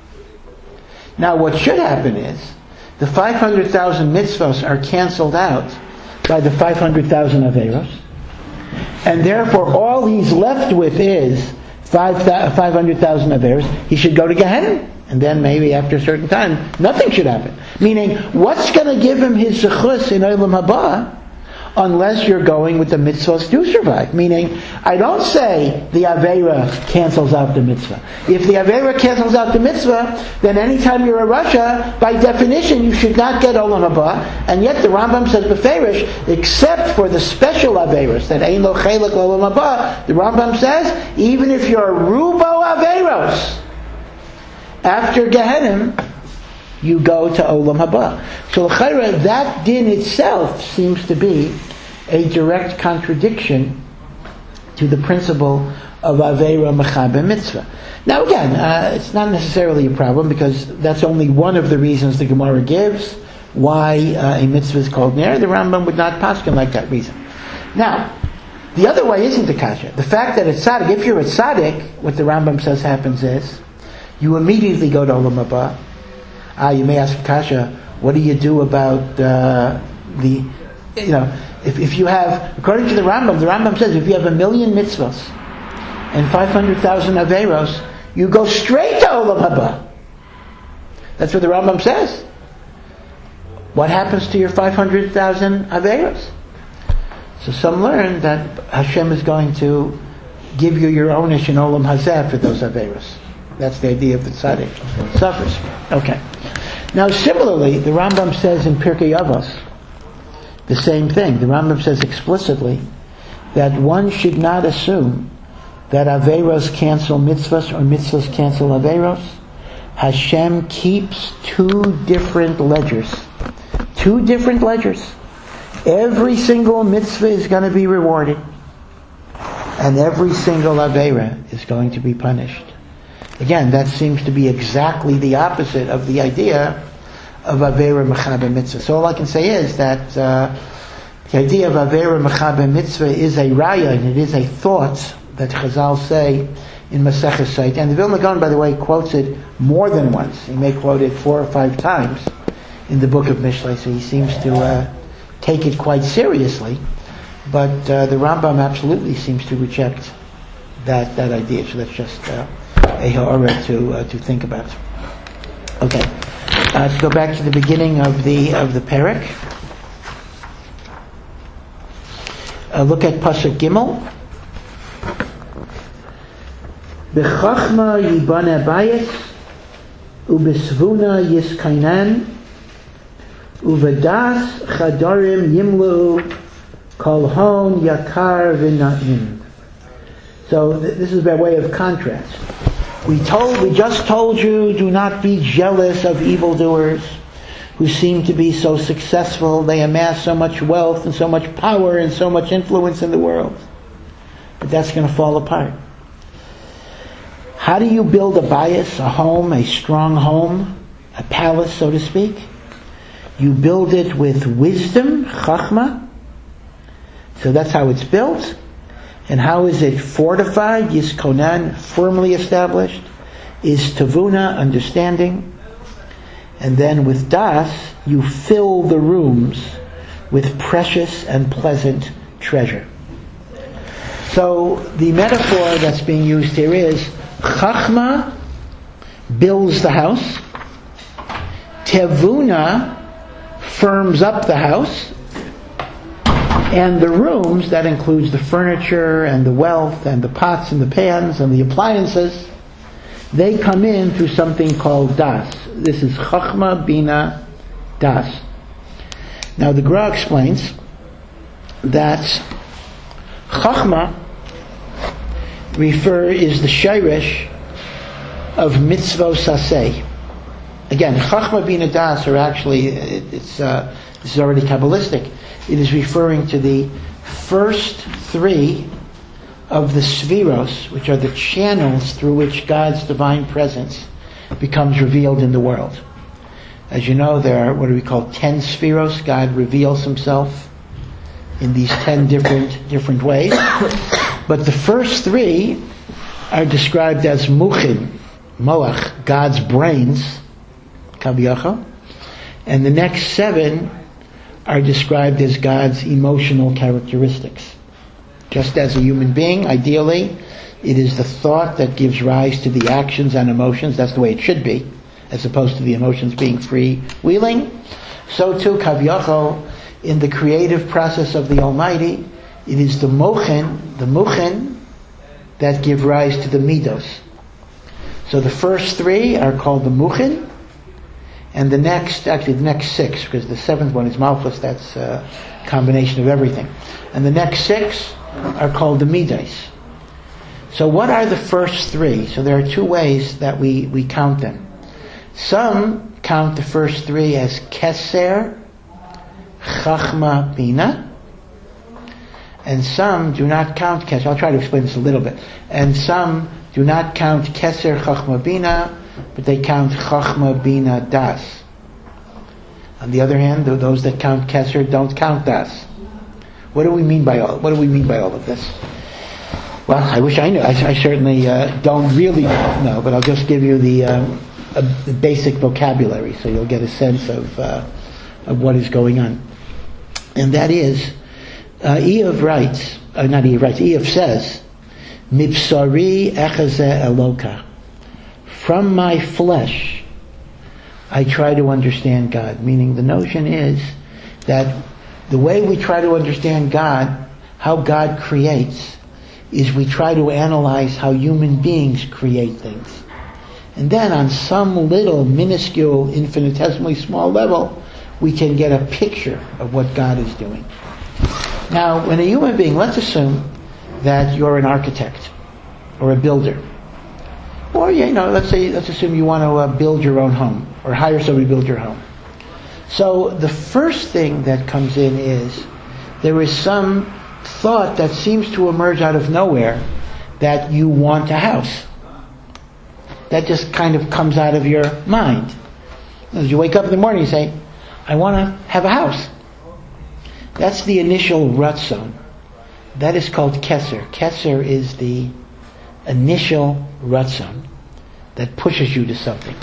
Now, what should happen is, the five hundred thousand mitzvahs are canceled out by the five hundred thousand Averos, and therefore all he's left with is five hundred thousand Averos. He should go to Gehenna, and then maybe after a certain time, nothing should happen. Meaning, what's going to give him his zechus in Olam Haba unless you're going with the mitzvahs to survive? Meaning, I don't say the Aveira cancels out the mitzvah. If the Aveira cancels out the mitzvah, then anytime you're a Rasha, by definition, you should not get Olam Haba. And yet the Rambam says beferish, except for the special Aveiros, that ain't lo chelek Olam Haba, the Rambam says, even if you're Rubo Aveiros, after Gehenna, you go to Olam Haba. So l'chayra, that din itself seems to be a direct contradiction to the principle of Aveira Mechabe Mitzvah. Now again, uh, it's not necessarily a problem because that's only one of the reasons the Gemara gives why uh, a mitzvah is called Ner. The Rambam would not paskin like that reason. Now, the other way isn't the kasha. The fact that it's tzaddik, if you're a tzaddik, what the Rambam says happens is, you immediately go to Olam Haba. Ah, you may ask kasha, what do you do about uh, the, you know, if, if you have, according to the Rambam, the Rambam says if you have a million mitzvahs and five hundred thousand averos, you go straight to Olam Haba. That's what the Rambam says. What happens to your five hundred thousand averos? So some learn that Hashem is going to give you your ownish in Olam Hazeh for those averos. That's the idea of the tzaddik suffers. Okay. Now similarly, the Rambam says in Pirkei Avos the same thing. The Rambam says explicitly that one should not assume that averos cancel mitzvahs or mitzvahs cancel averos. Hashem keeps two different ledgers. Two different ledgers. Every single mitzvah is going to be rewarded, and every single avera is going to be punished. Again, that seems to be exactly the opposite of the idea of avera mechabe mitzvah. So all I can say is that uh, the idea of avera mechabe mitzvah is a raya, and it is a thought that Chazal say in Maseches Sait. And the Vilna Gaon, by the way, quotes it more than once. He may quote it four or five times in the book of Mishlei, so he seems to uh, take it quite seriously. But uh, the Rambam absolutely seems to reject that that idea. So that's just uh, a ha'ara to uh, to think about. Okay, uh, let's go back to the beginning of the of the perek. Uh, look at Pasuk Gimel. B'chachma yibane bayis, ubesvuna yiskainan, uvedas chadarim yimlu, kol hon yakar v'na'im. So th- this is by way of contrast. We told, we just told you, do not be jealous of evildoers who seem to be so successful. They amass so much wealth and so much power and so much influence in the world. But that's going to fall apart. How do you build a bayis, a home, a strong home, a palace, so to speak? You build it with wisdom, chachma. So that's how it's built. And how is it fortified? Yiskonan, firmly established. Is tavuna, understanding. And then with das, you fill the rooms with precious and pleasant treasure. So the metaphor that's being used here is Chachma builds the house. Tevuna firms up the house. And the rooms, that includes the furniture and the wealth and the pots and the pans and the appliances, they come in through something called das. This is Chachma, Bina, Das. Now the Gra explains that Chachma refer is the shirish of mitzvot saseh. Again, Chachma Bina Das are actually, it, it's uh, this is already Kabbalistic. It is referring to the first three of the Sfiros, which are the channels through which God's divine presence becomes revealed in the world. As you know, there are what do we call ten Sfiros. God reveals himself in these ten different different ways. But the first three are described as Muchin, Moach, God's brains, Kaviyachal, and the next seven are described as God's emotional characteristics. Just as a human being, ideally, it is the thought that gives rise to the actions and emotions. That's the way it should be, as opposed to the emotions being free-wheeling. So too, Kaviyachal, in the creative process of the Almighty, it is the mochin, the muchin, that give rise to the midos. So the first three are called the muchin, and the next, actually the next six, because the seventh one is malchus, that's a combination of everything. And the next six are called the midos. So what are the first three? So there are two ways that we, we count them. Some count the first three as keser, chachma, bina, and some do not count Keser. I'll try to explain this a little bit. And some do not count Keser Chachma Bina, but they count Chachma Bina Das. On the other hand, those that count Keser don't count Das. What do we mean by all? What do we mean by all of this? Well, I wish I knew. I, I certainly uh, don't really know, but I'll just give you the, um, a, the basic vocabulary, so you'll get a sense of uh, of what is going on. And that is, uh, Eov writes, uh, not Eov writes, Eov says, "Mipsari echazeh eloka." From my flesh, I try to understand God. Meaning, the notion is that the way we try to understand God, how God creates, is we try to analyze how human beings create things. And then on some little, minuscule, infinitesimally small level, we can get a picture of what God is doing. Now, when a human being, let's assume that you're an architect or a builder. Or, you know, let's say, let's assume you want to uh, build your own home or hire somebody to build your home. So the first thing that comes in is there is some thought that seems to emerge out of nowhere that you want a house. That just kind of comes out of your mind. As you wake up in the morning, you say, I want to have a house. That's the initial ratzon. That is called keser. Keser is the initial ratzon that pushes you to something.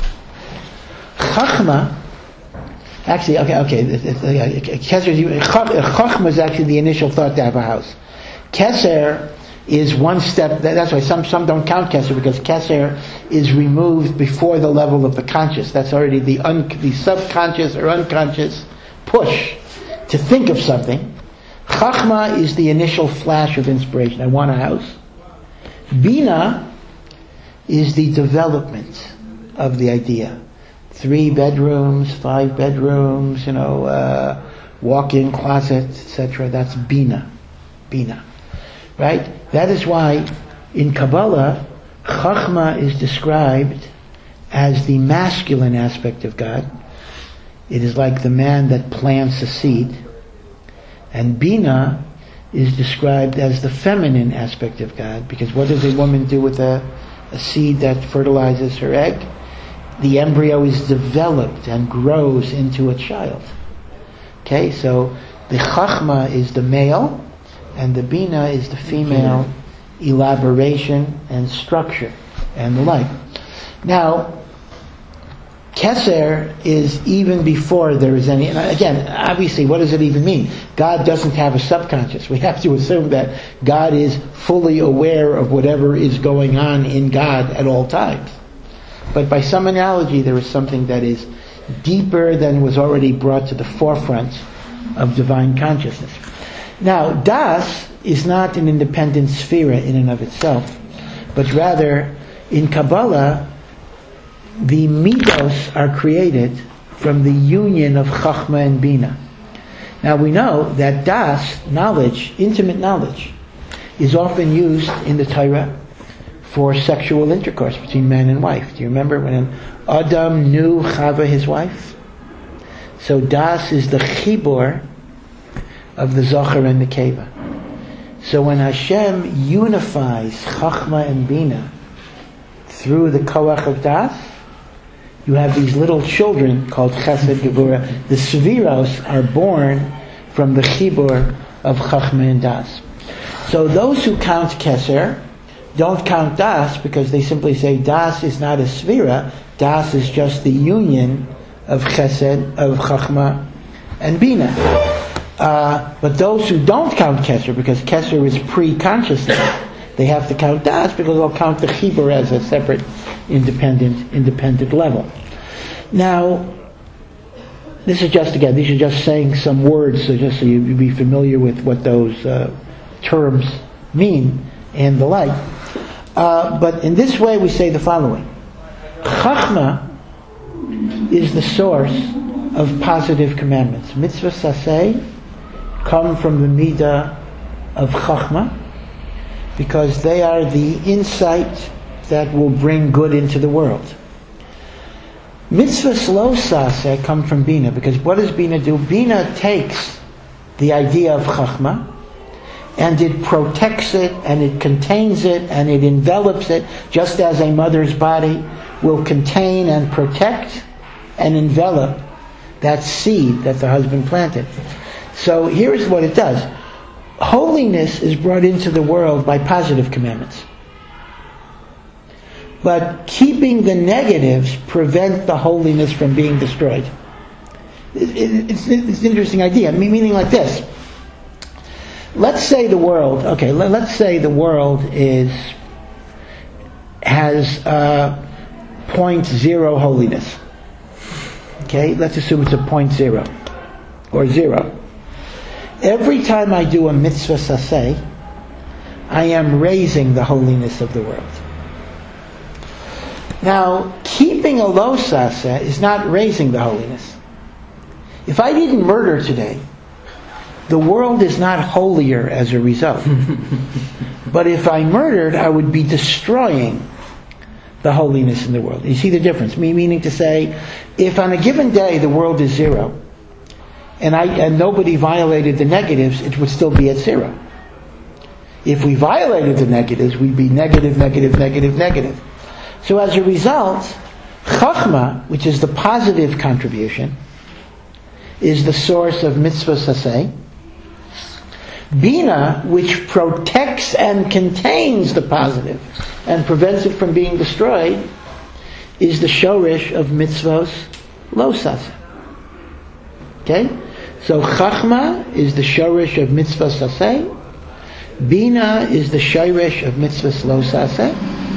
Chachma, actually, okay, okay, keser, chachma is actually the initial thought to have a house. Keser is one step. That's why some some don't count keser, because keser is removed before the level of the conscious. That's already the un, the subconscious or unconscious push to think of something. Chachma is the initial flash of inspiration. I want a house. Bina is the development of the idea. Three bedrooms, five bedrooms, you know, uh, walk-in closet, et cetera. That's bina, bina, right? That is why in Kabbalah, Chachma is described as the masculine aspect of God. It is like the man that plants a seed. And Bina is described as the feminine aspect of God, because what does a woman do with a, a seed that fertilizes her egg? The embryo is developed and grows into a child. Okay, so the Chachma is the male, and the Bina is the female elaboration and structure and the like. Now, Keser is even before there is any, and again, obviously, what does it even mean? God doesn't have a subconscious. We have to assume that God is fully aware of whatever is going on in God at all times. But by some analogy, there is something that is deeper than was already brought to the forefront of divine consciousness. Now, Das is not an independent sphere in and of itself, but rather, in Kabbalah, the midos are created from the union of Chachma and Bina. Now we know that Das, knowledge, intimate knowledge, is often used in the Torah for sexual intercourse between man and wife. Do you remember when Adam knew Chava, his wife? So Das is the chibur of the Zohar and the Keva. So when Hashem unifies Chachma and Bina through the Koach of Das, you have these little children called Chesed Gevura. The Seviros are born from the Chibur of Chachma and Das. So those who count Keser don't count Das, because they simply say Das is not a Svira. Das is just the union of Chesed, of Chachma and Bina. Uh, but those who don't count Keser, because Keser is pre-consciousness, they have to count Das, because they'll count the Chibur as a separate, independent, independent level. Now, this is just, again, these are just saying some words, so just so you, you be familiar with what those uh, terms mean and the like. Uh, but in this way, we say the following: Chachma is the source of positive commandments. Mitzvah saseh come from the midah of Chachma, because they are the insight that will bring good into the world. Mitzvahs lo saseh come from Bina, because what does Bina do? Bina takes the idea of Chachma and it protects it, and it contains it, and it envelops it, just as a mother's body will contain and protect and envelop that seed that the husband planted. So here's what it does. Holiness is brought into the world by positive commandments. But keeping the negatives prevent the holiness from being destroyed. It, it, it's, it's an interesting idea, meaning like this. Let's say the world, okay, let, let's say the world is, has uh, point zero holiness. Okay, let's assume it's a point zero, or zero. Every time I do a mitzvah saseh, I am raising the holiness of the world. Now, keeping a low saseh is not raising the holiness. If I didn't murder today, the world is not holier as a result. But if I murdered, I would be destroying the holiness in the world. You see the difference? Me meaning to say, if on a given day the world is zero, and I and nobody violated the negatives, it would still be at zero. If we violated the negatives, we'd be negative, negative, negative, negative. So as a result, Chachma, which is the positive contribution, is the source of mitzvah saseh. Bina, which protects and contains the positive and prevents it from being destroyed, is the shorish of mitzvos lo saseh. Okay? So Chachma is the shorish of mitzvah saseh. Bina is the shorish of mitzvahs lo saseh.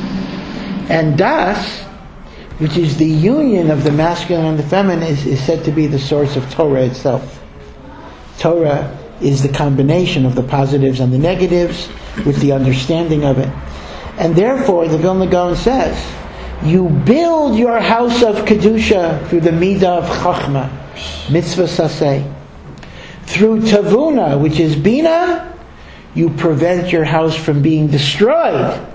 And Das, which is the union of the masculine and the feminine, is, is said to be the source of Torah itself. Torah is the combination of the positives and the negatives with the understanding of it. And therefore, the Vilna Gaon says, you build your house of Kedusha through the midah of Chachma, mitzvah saseh. Through Tavuna, which is Bina, you prevent your house from being destroyed.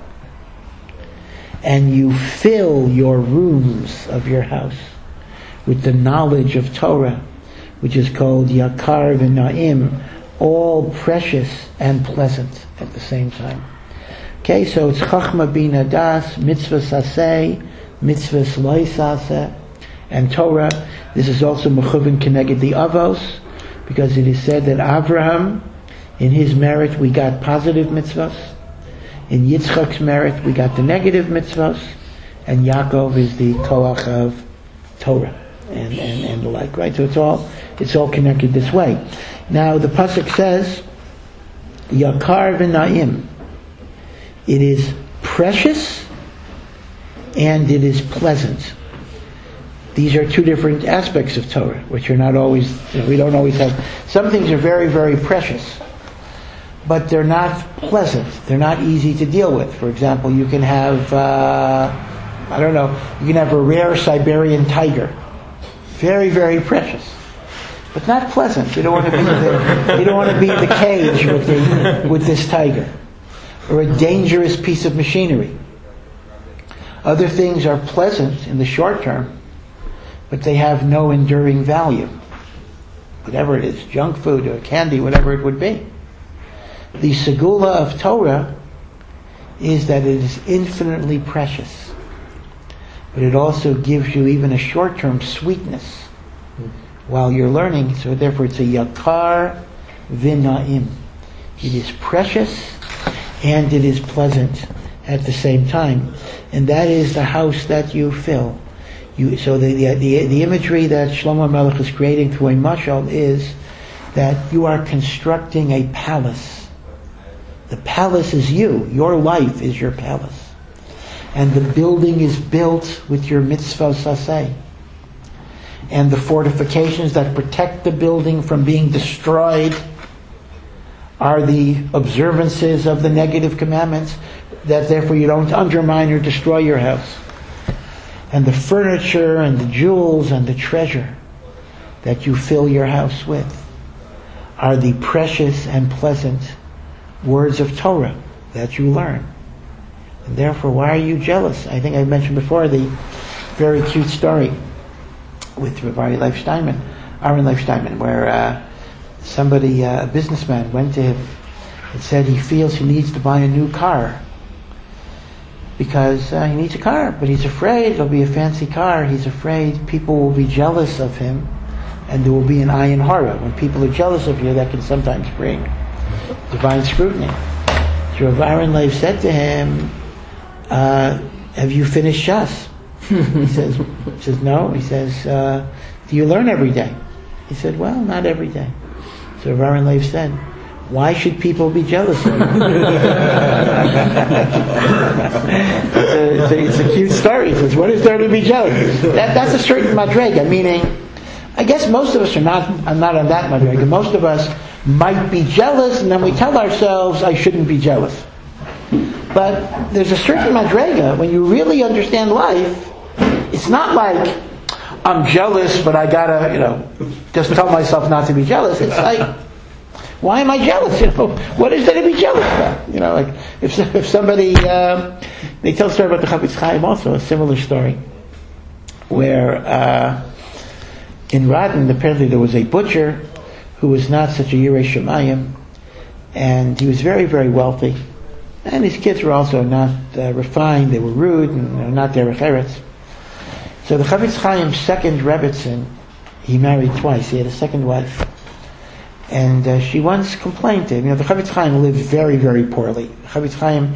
And you fill your rooms of your house with the knowledge of Torah, which is called Yakar v'Na'im, all precious and pleasant at the same time. Okay, so it's Chachma Bina Das, Mitzvah Saseh, Mitzvah Sloi Saseh, and Torah. This is also Mechuvin Keneged the Avos, because it is said that Abraham, in his merit, we got positive mitzvahs. In Yitzchak's merit, we got the negative mitzvahs, and Yaakov is the koach of Torah, and, and, and the like, right? So it's all it's all connected this way. Now the pasuk says, Yakar v'Na'im. It is precious and it is pleasant. These are two different aspects of Torah, which are not always, you know, we don't always have. Some things are very, very precious, but they're not pleasant. They're not easy to deal with. For example, you can have, uh, I don't know, you can have a rare Siberian tiger. Very, very precious, but not pleasant. You don't want to be the, you don't want to be in the cage with the, with this tiger, or a dangerous piece of machinery. Other things are pleasant in the short term, but they have no enduring value. Whatever it is, junk food or candy, whatever it would be. The segula of Torah is that it is infinitely precious, but it also gives you even a short-term sweetness while you're learning. So therefore it's a yakar v'na'im. It is precious and it is pleasant at the same time, and that is the house that you fill. You, so the, the the the imagery that Shlomo Melech is creating through a mashal is that you are constructing a palace. The palace is you. Your life is your palace. And the building is built with your mitzvah saseh. And the fortifications that protect the building from being destroyed are the observances of the negative commandments, that therefore you don't undermine or destroy your house. And the furniture and the jewels and the treasure that you fill your house with are the precious and pleasant words of Torah that you learn. And therefore, why are you jealous? I think I mentioned before the very cute story with Rabbi Leif Steinman, Aaron Leif Steinman, where uh, somebody, uh, a businessman, went to him It said he feels he needs to buy a new car because uh, he needs a car, but he's afraid it'll be a fancy car. He's afraid people will be jealous of him, and there will be an ayin hara. When people are jealous of you, that can sometimes bring divine scrutiny. So Rav Aaron Leib said to him, uh, have you finished Shas? He says, he says, no. He says, uh, do you learn every day? He said, well, not every day. So Rav Aaron Leib said, why should people be jealous of you? it's, a, it's, a, it's a cute story. He says, what is there to be jealous? That, that's a certain madrega, meaning, I guess most of us are not, are not on that madrega. Most of us might be jealous, and then we tell ourselves, I shouldn't be jealous. But there's a certain madrega, when you really understand life, it's not like, I'm jealous, but I gotta, you know, just tell myself not to be jealous. It's like, why am I jealous? You know, what is there to be jealous about? You know, like if if somebody, um, they tell a story about the Chafetz Chaim also, a similar story, where uh, in Radin apparently there was a butcher who was not such a Yirei Shemayim, and he was very very wealthy, and his kids were also not uh, refined. They were rude and you know, not derech eretz. So the Chafetz Chaim's second Rebbetzin, he married twice. He had a second wife. And uh, she once complained to him. You know, the Chafetz Chaim lived very, very poorly. The Chafetz Chaim,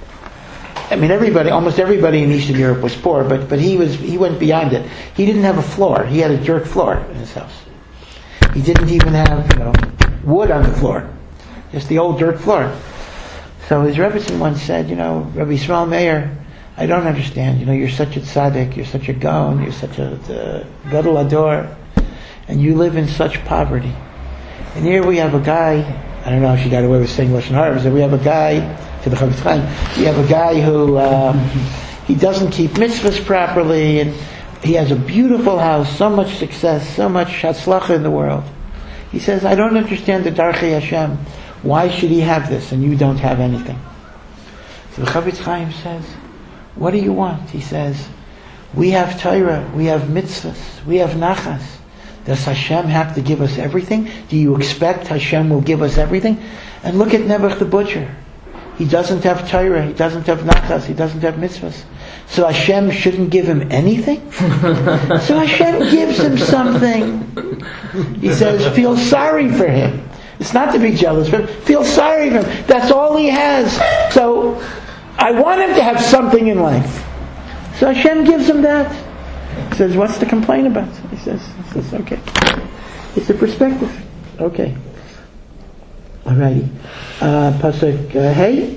I mean, everybody, almost everybody in Eastern Europe was poor, but, but he was, he went beyond it. He didn't have a floor. He had a dirt floor in his house. He didn't even have, you know, wood on the floor. Just the old dirt floor. So his Rebbetzin once said, you know, Rabbi Yisrael Meir, I don't understand. You know, you're such a tzaddik, you're such a gaon, you're such a uh, gadol ador, and you live in such poverty. And here we have a guy, I don't know if she got away with saying Lashon Hara, but we have a guy, to the Chafetz Chaim, we have a guy who, um, he doesn't keep mitzvahs properly, and he has a beautiful house, so much success, so much hatzlacha in the world. He says, I don't understand the Darchei Hashem. Why should he have this and you don't have anything? So the Chafetz Chaim says, what do you want? He says, we have Torah, we have mitzvahs, we have nachas. Does Hashem have to give us everything? Do you expect Hashem will give us everything? And look at Nebuch the butcher. He doesn't have Torah, he doesn't have nachas, he doesn't have mitzvahs. So Hashem shouldn't give him anything? So Hashem gives him something. He says, feel sorry for him. It's not to be jealous, but feel sorry for him. That's all he has. So I want him to have something in life. So Hashem gives him that. He says, what's to complain about? He says, he says okay. It's a perspective. Okay. Alrighty. Uh, Pasuk uh, Hey.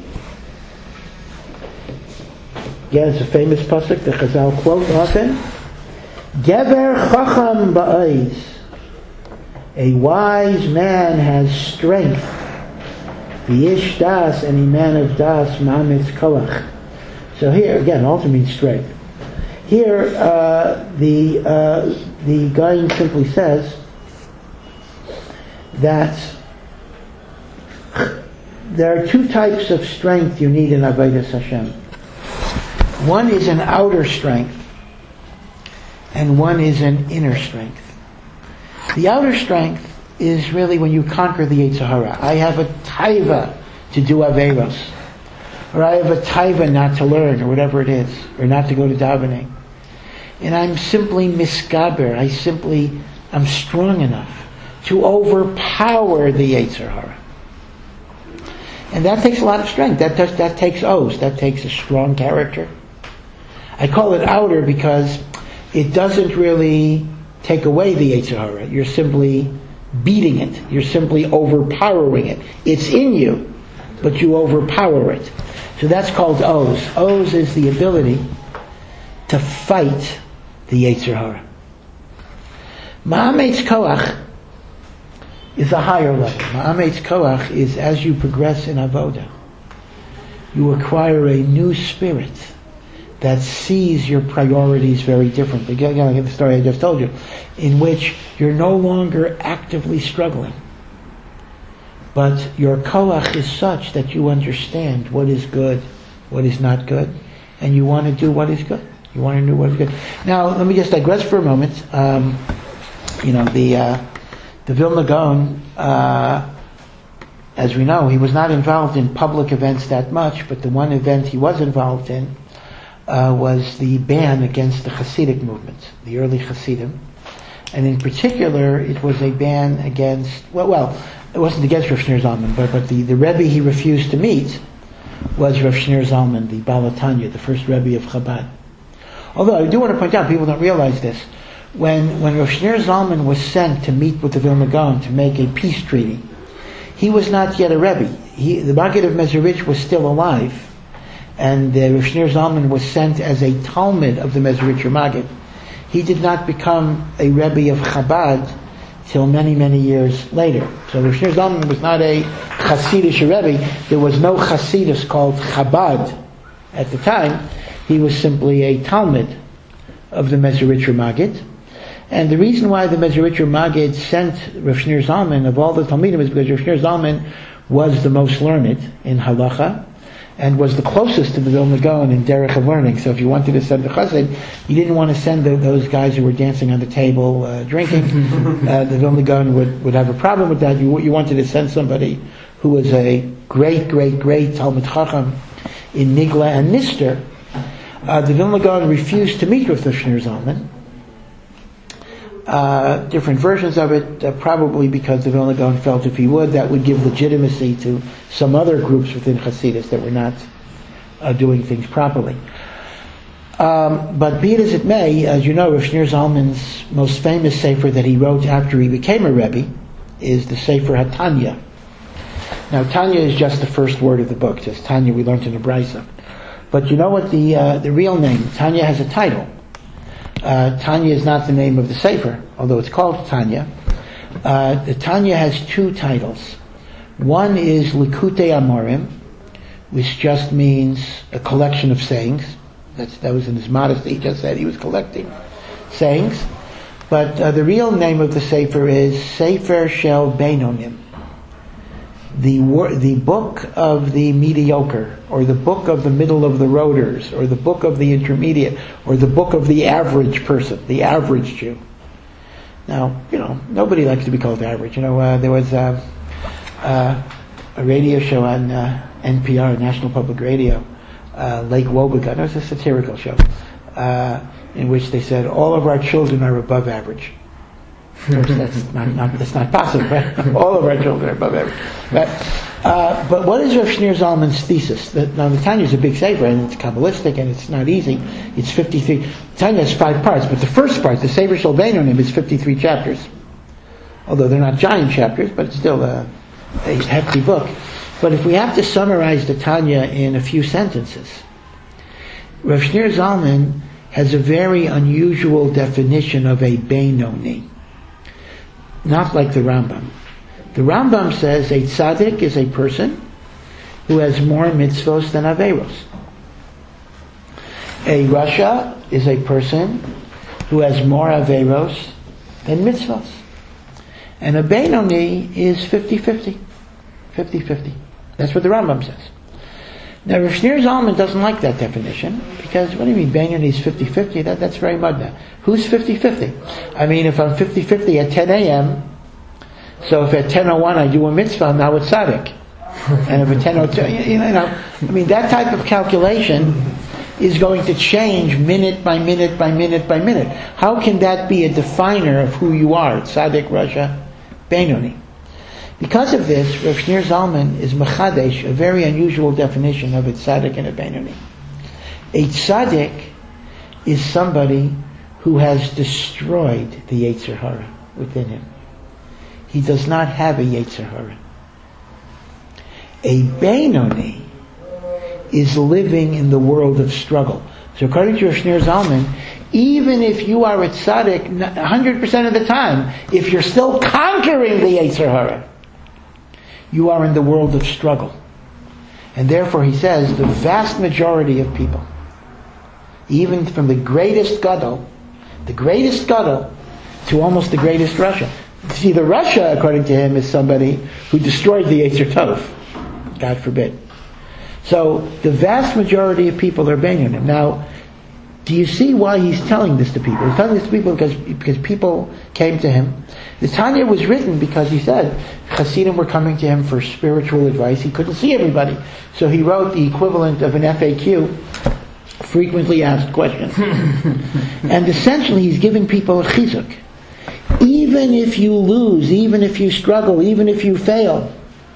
Yeah, it's a famous pasuk that Chazal quote often. Gever chacham ba'oz. A wise man has strength. V'yish das, any man of das, ma'amitz kolach. So here, again, also means strength. Here, uh, the uh, the guy simply says that there are two types of strength you need in Avodas Hashem. One is an outer strength, and one is an inner strength. The outer strength is really when you conquer the Yetzer Hara. I have a taiva to do Averos, or I have a taiva not to learn, or whatever it is, or not to go to davening. And I'm simply miskaber. I simply, I'm strong enough to overpower the Yetzer Hara. And that takes a lot of strength. That does, that takes oaths. That takes a strong character. I call it outer because it doesn't really take away the Yetzer Hara. You're simply beating it. You're simply overpowering it. It's in you, but you overpower it. So that's called oz. Oz is the ability to fight the Yetzer Hara. Ma'ametz koach is a higher level. Ma'ametz koach is as you progress in avoda, you acquire a new spirit that sees your priorities very differently. Again, like the story I just told you, in which you're no longer actively struggling, but your koach is such that you understand what is good, what is not good, and you want to do what is good. You want to do what is good. Now, let me just digress for a moment. Um, you know, the uh, the Vilna Gaon uh, as we know, he was not involved in public events that much, but the one event he was involved in uh, was the ban against the Hasidic movement, the early Hasidim. And in particular, it was a ban against, well, well it wasn't against Rav Shneur Zalman, but, but the, the Rebbe he refused to meet was Rav Shneur Zalman, the Baal HaTanya, the first Rebbe of Chabad. Although I do want to point out, people don't realize this, when, when Rav Shneur Zalman was sent to meet with the Vilna Gaon to make a peace treaty, he was not yet a Rebbe. He, the Maggid of Mezerich was still alive, and uh, Rav Shneur Zalman was sent as a Talmud of the Mezericher Maggid. He did not become a Rebbe of Chabad till many, many years later. So Rav Shneur Zalman was not a Hasidish Rebbe. There was no Hasidus called Chabad at the time. He was simply a Talmud of the Mezericher Maggid. And the reason why the Mezericher Maggid sent Rav Shneur Zalman of all the Talmidim is because Rav Shneur Zalman was the most learned in halacha and was the closest to the Vilna Gaon in derech of learning. So if you wanted to send the chassid, you didn't want to send the, those guys who were dancing on the table uh, drinking. uh, the Vilna Gaon would, would have a problem with that. You, you wanted to send somebody who was a great, great, great Talmid Chacham in Nigla and Nister. Uh, the Vilna Gaon refused to meet with Rav Shneur Zalman. Uh, different versions of it, uh, probably because the Vilna Gaon felt if he would, that would give legitimacy to some other groups within Hasidus that were not uh, doing things properly. Um, but be it as it may, as you know, Rav Shneur Zalman's most famous sefer that he wrote after he became a Rebbe is the Sefer HaTanya. Now, Tanya is just the first word of the book, just Tanya we learned in the Brisa. But you know what the uh, the real name? Tanya has a title. Uh, Tanya is not the name of the Sefer, although it's called Tanya. Uh, the Tanya has two titles. One is Likutei Amorim, which just means a collection of sayings. That's, that was in his modesty. He just said he was collecting sayings. But uh, the real name of the Sefer is Sefer Shel Beinonim, the wor- the book of the mediocre, or the book of the middle of the roaders, or the book of the intermediate, or the book of the average person, the average Jew. Now, you know, nobody likes to be called average. You know, uh, there was uh, uh, a radio show on uh, N P R, National Public Radio, uh, Lake Wobegon. It was a satirical show, uh, in which they said all of our children are above average. Of course, that's not, not that's not possible, right? All of our children are above average. But, uh, but what is Rav Shneur Zalman's thesis? The, now, the Tanya is a big sefer, and it's Kabbalistic, and it's not easy. It's fifty-three. Tanya has five parts, but the first part, the Sefer Shel Beinonim, is fifty-three chapters. Although they're not giant chapters, but it's still a, a hefty book. But if we have to summarize the Tanya in a few sentences, Rav Shneur Zalman has a very unusual definition of a Beinoni. Not like the Rambam. The Rambam says a tzaddik is a person who has more mitzvos than averos. A rasha is a person who has more averos than mitzvos. And a Beinoni is fifty-fifty. fifty-fifty. That's what the Rambam says. Now, Rav Shneur Zalman doesn't like that definition, because what do you mean Beinoni is fifty-fifty? That, that's very mudna. Who's fifty-fifty? I mean, if I'm fifty-fifty at ten a.m., so if at ten oh one I do a mitzvah, I'm now a tzaddik. And if at ten oh two, you know, I mean, that type of calculation is going to change minute by minute by minute by minute. How can that be a definer of who you are? Tzaddik, rasha, Beinoni. Because of this, Rav Shneur Zalman is mechadesh, a very unusual definition of a tzaddik and a Beinoni. A tzaddik is somebody who has destroyed the Yetzer Hara within him. He does not have a Yetzer Hara. A Beinoni is living in the world of struggle. So according to Rav Shneur Zalman, even if you are a tzaddik one hundred percent of the time, if you're still conquering the Yetzer Hara, you are in the world of struggle. And therefore, he says, the vast majority of people, even from the greatest gadol, the greatest gadol, to almost the greatest rasha. See, the rasha, according to him, is somebody who destroyed the Yetzer Tov. God forbid. So, the vast majority of people are Beinonim. Now, Do you see why he's telling this to people? He's telling this to people because, because people came to him. The Tanya was written because he said Hasidim were coming to him for spiritual advice. He couldn't see everybody. So he wrote the equivalent of an F A Q, frequently asked questions. And essentially he's giving people a chizuk. Even if you lose, even if you struggle, even if you fail,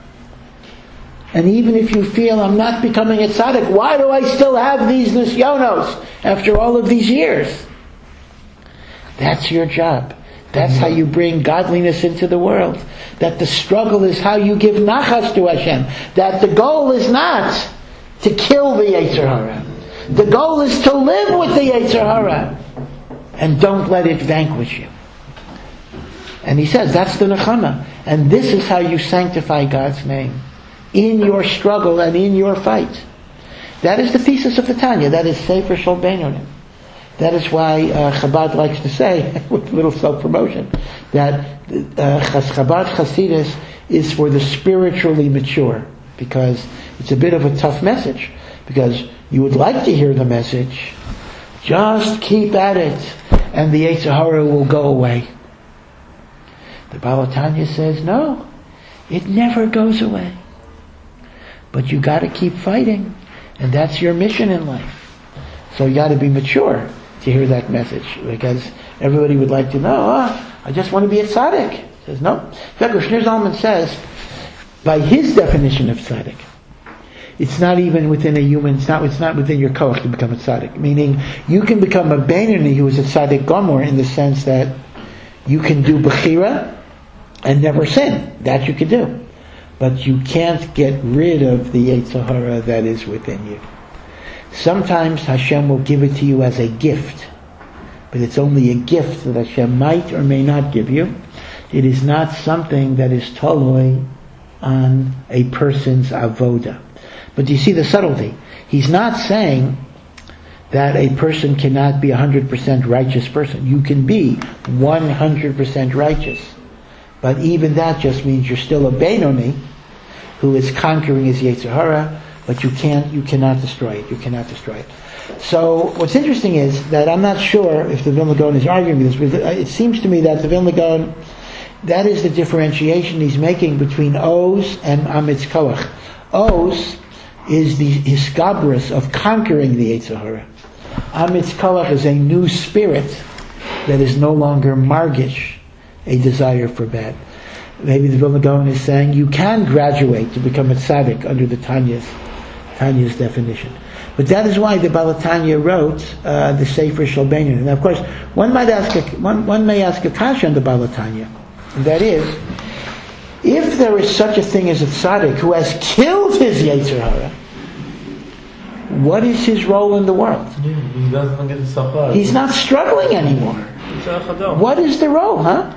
and even if you feel I'm not becoming a tzaddik, why do I still have these nisyonos after all of these years? That's your job. That's how you bring godliness into the world. That the struggle is how you give nachas to Hashem. That the goal is not to kill the Yetzer Hara. The goal is to live with the Yetzer Hara. And don't let it vanquish you. And he says that's the nechama. And this is how you sanctify God's name. In your struggle and in your fight. That is the thesis of the Tanya. That is Sefer Shel Beinonim. That is why uh, Chabad likes to say, with a little self-promotion, that uh, Chabad Chasidus is for the spiritually mature. Because it's a bit of a tough message. Because you would like to hear the message, just keep at it, and the Yetzer Hara will go away. The Baal HaTanya says, no, it never goes away. But you got to keep fighting, and that's your mission in life. So you got to be mature to hear that message, because everybody would like to know, oh, I just want to be a tzaddik. He says, no. In fact, Shneur Zalman says, by his definition of tzaddik, it's not even within a human, it's not, it's not within your koach to become a tzaddik. Meaning, you can become a Beinoni who is a tzaddik gomor in the sense that you can do bechira and never sin. That you can do. But you can't get rid of the Yetzer Hara that is within you. Sometimes Hashem will give it to you as a gift. But it's only a gift that Hashem might or may not give you. It is not something that is toloi on a person's avoda. But do you see the subtlety? He's not saying that a person cannot be a one hundred percent righteous person. You can be one hundred percent righteous. But even that just means you're still a Beinoni who is conquering his Yetzer Hara, but you can't, you cannot destroy it. You cannot destroy it. So what's interesting is that I'm not sure if the Vilna Gaon is arguing this, but it seems to me that the Vilna Gaon, that is the differentiation he's making between Oz and Amitz Koach. Oz is the hiskabris of conquering the Yetzer Hara. Amitz Koach is a new spirit that is no longer margish, a desire for bad. Maybe the Vilna Gaon is saying you can graduate to become a tzaddik under the Tanya's, Tanya's definition. But that is why the Baal HaTanya wrote uh, the Sefer Shel Beinonim. Now, of course, one might ask a, one, one may ask a kasha on the Baal HaTanya, and that is, if there is such a thing as a tzaddik who has killed his Yetzer Hara, what is his role in the world?
He doesn't get safar.
He's not struggling anymore. What is the role, huh?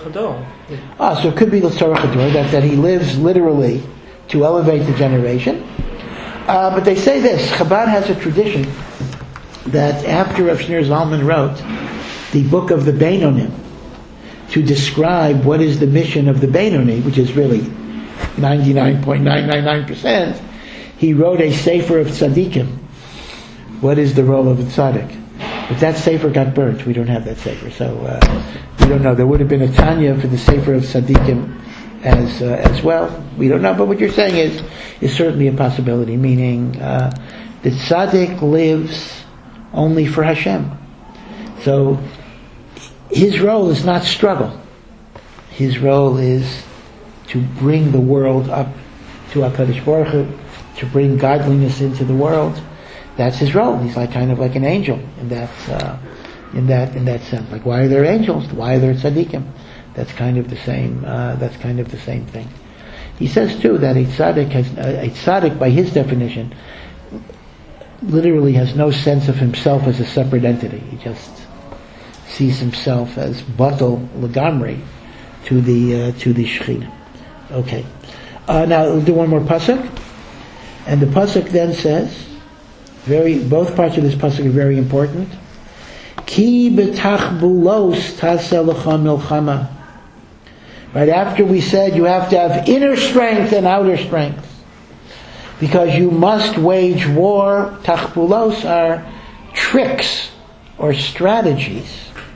Ah, so it could be L'tzorech Hador, that, that he lives literally to elevate the generation. Uh, but they say this, Chabad has a tradition that after Rav Shneur Zalman wrote the book of the Beinonim to describe what is the mission of the Beinoni, which is really ninety-nine point nine nine nine percent, he wrote a Sefer of Tzaddikim. What is the role of a tzaddik? But that Sefer got burnt. We don't have that Sefer, so uh, we don't know. There would have been a Tanya for the Sefer of Tzaddikim as uh, as well. We don't know, but what you're saying is is certainly a possibility, meaning uh, the tzaddik lives only for Hashem. So his role is not struggle. His role is to bring the world up to HaKadosh Baruch Hu, to bring godliness into the world. That's his role. He's like kind of like an angel in that uh, in that in that sense. Like, why are there angels? Why are there tzaddikim? That's kind of the same. Uh, that's kind of the same thing. He says too that a tzaddik has a, a tzaddik, by his definition, literally has no sense of himself as a separate entity. He just sees himself as batal legamri to the uh, to the Shekhinah. Okay. Uh, now we'll do one more pasuk, and the pasuk then says, very both parts of this pasuk are very important. Ki betachbulos taseh lecha milchama. Right after we said you have to have inner strength and outer strength, because you must wage war. Tachbulos are tricks or strategies.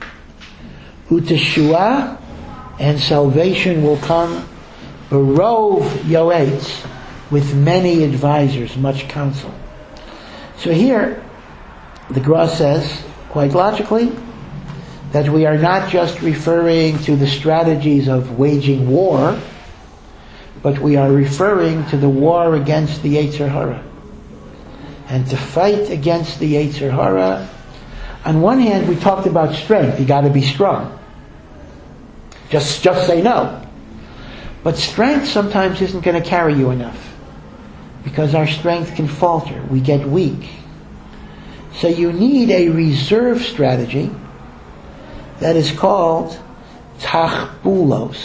Uteshua, and salvation will come. Barov yoetz, with many advisors, much counsel. So here, the Gra says, quite logically, that we are not just referring to the strategies of waging war, but we are referring to the war against the Yetzer Hara. And to fight against the Yetzer Hara, on one hand, we talked about strength. You got to be strong. Just, just say no. But strength sometimes isn't going to carry you enough, because our strength can falter. We get weak. So you need a reserve strategy that is called tachbulos.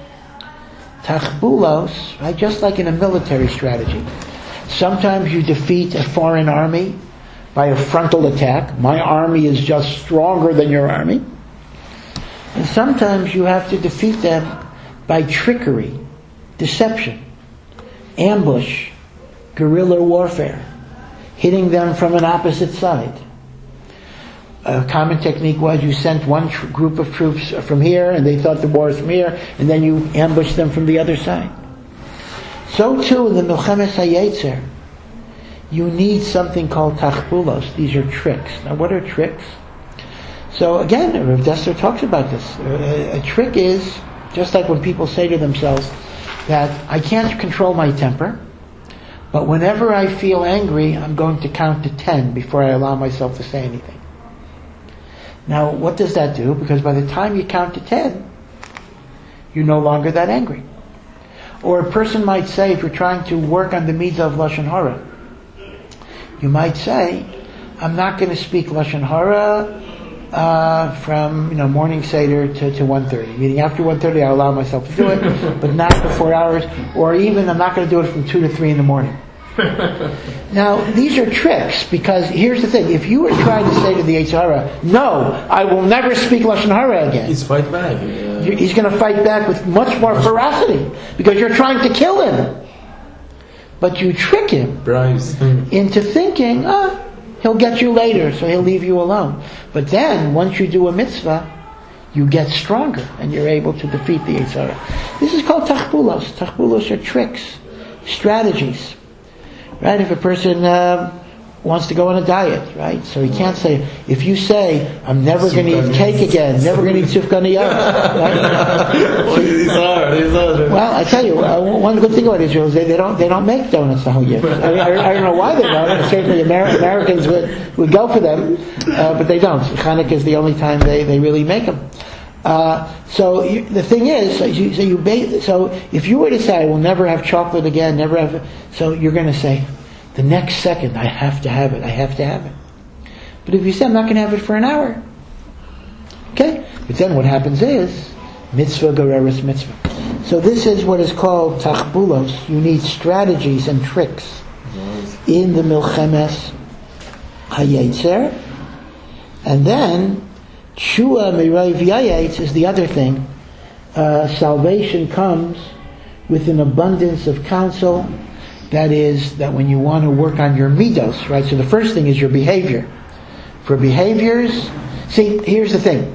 Tachbulos, right? Just like in a military strategy. Sometimes you defeat a foreign army by a frontal attack. My army is just stronger than your army. And sometimes you have to defeat them by trickery, deception, ambush, guerrilla warfare, hitting them from an opposite side. A common technique was you sent one tr- group of troops from here, and they thought the war was from here, and then you ambushed them from the other side. So too in the Milchemes HaYetzer, you need something called tachbulos. These are tricks. Now what are tricks? So again, Rav Dessler talks about this. A, a trick is, just like when people say to themselves that I can't control my temper, but whenever I feel angry, I'm going to count to ten before I allow myself to say anything. Now, what does that do? Because by the time you count to ten, you're no longer that angry. Or a person might say, if you're trying to work on the mitzvah of Lashon Hara, you might say, I'm not going to speak Lashon Hara uh, from you know morning Seder to, to one thirty. Meaning after one thirty, I allow myself to do it, but not for four hours. Or even, I'm not going to do it from two to three in the morning. Now, these are tricks, because here's the thing. If you were trying to say to the Yetzer Hara, no, I will never speak Lashon Hara again.
He's fight back. Yeah.
He's going to fight back with much more ferocity, because you're trying to kill him. But you trick him
Bribes.
into thinking, ah, he'll get you later, so he'll leave you alone. But then, once you do a mitzvah, you get stronger, and you're able to defeat the Yetzer Hara. This is called tachbulos. Tachbulos are tricks, strategies. Right? If a person uh, wants to go on a diet, right? So he can't say, if you say, I'm never going to eat cake again, never going to eat sufganiyot, right?
It's hard, it's hard.
Well, I tell you, uh, one good thing about Israel is they, they don't they don't make donuts now yet. I, I, I don't know why they don't. Certainly Amer- Americans would, would go for them, uh, but they don't. Chanukah is the only time they, they really make them. Uh, so you, the thing is, so you, so you ba- so if you were to say, I will never have chocolate again, never have, so you're going to say, the next second, I have to have it, I have to have it. But if you say, I'm not going to have it for an hour, okay? But then what happens is, mitzvah gereres mitzvah. So this is what is called tachbulos. You need strategies and tricks in the Milchemes HaYetzer. And then, Shua Meiray V'yayetz is the other thing. Uh, salvation comes with an abundance of counsel. That is, that when you want to work on your midos, right? So the first thing is your behavior. For behaviors, see, here's the thing.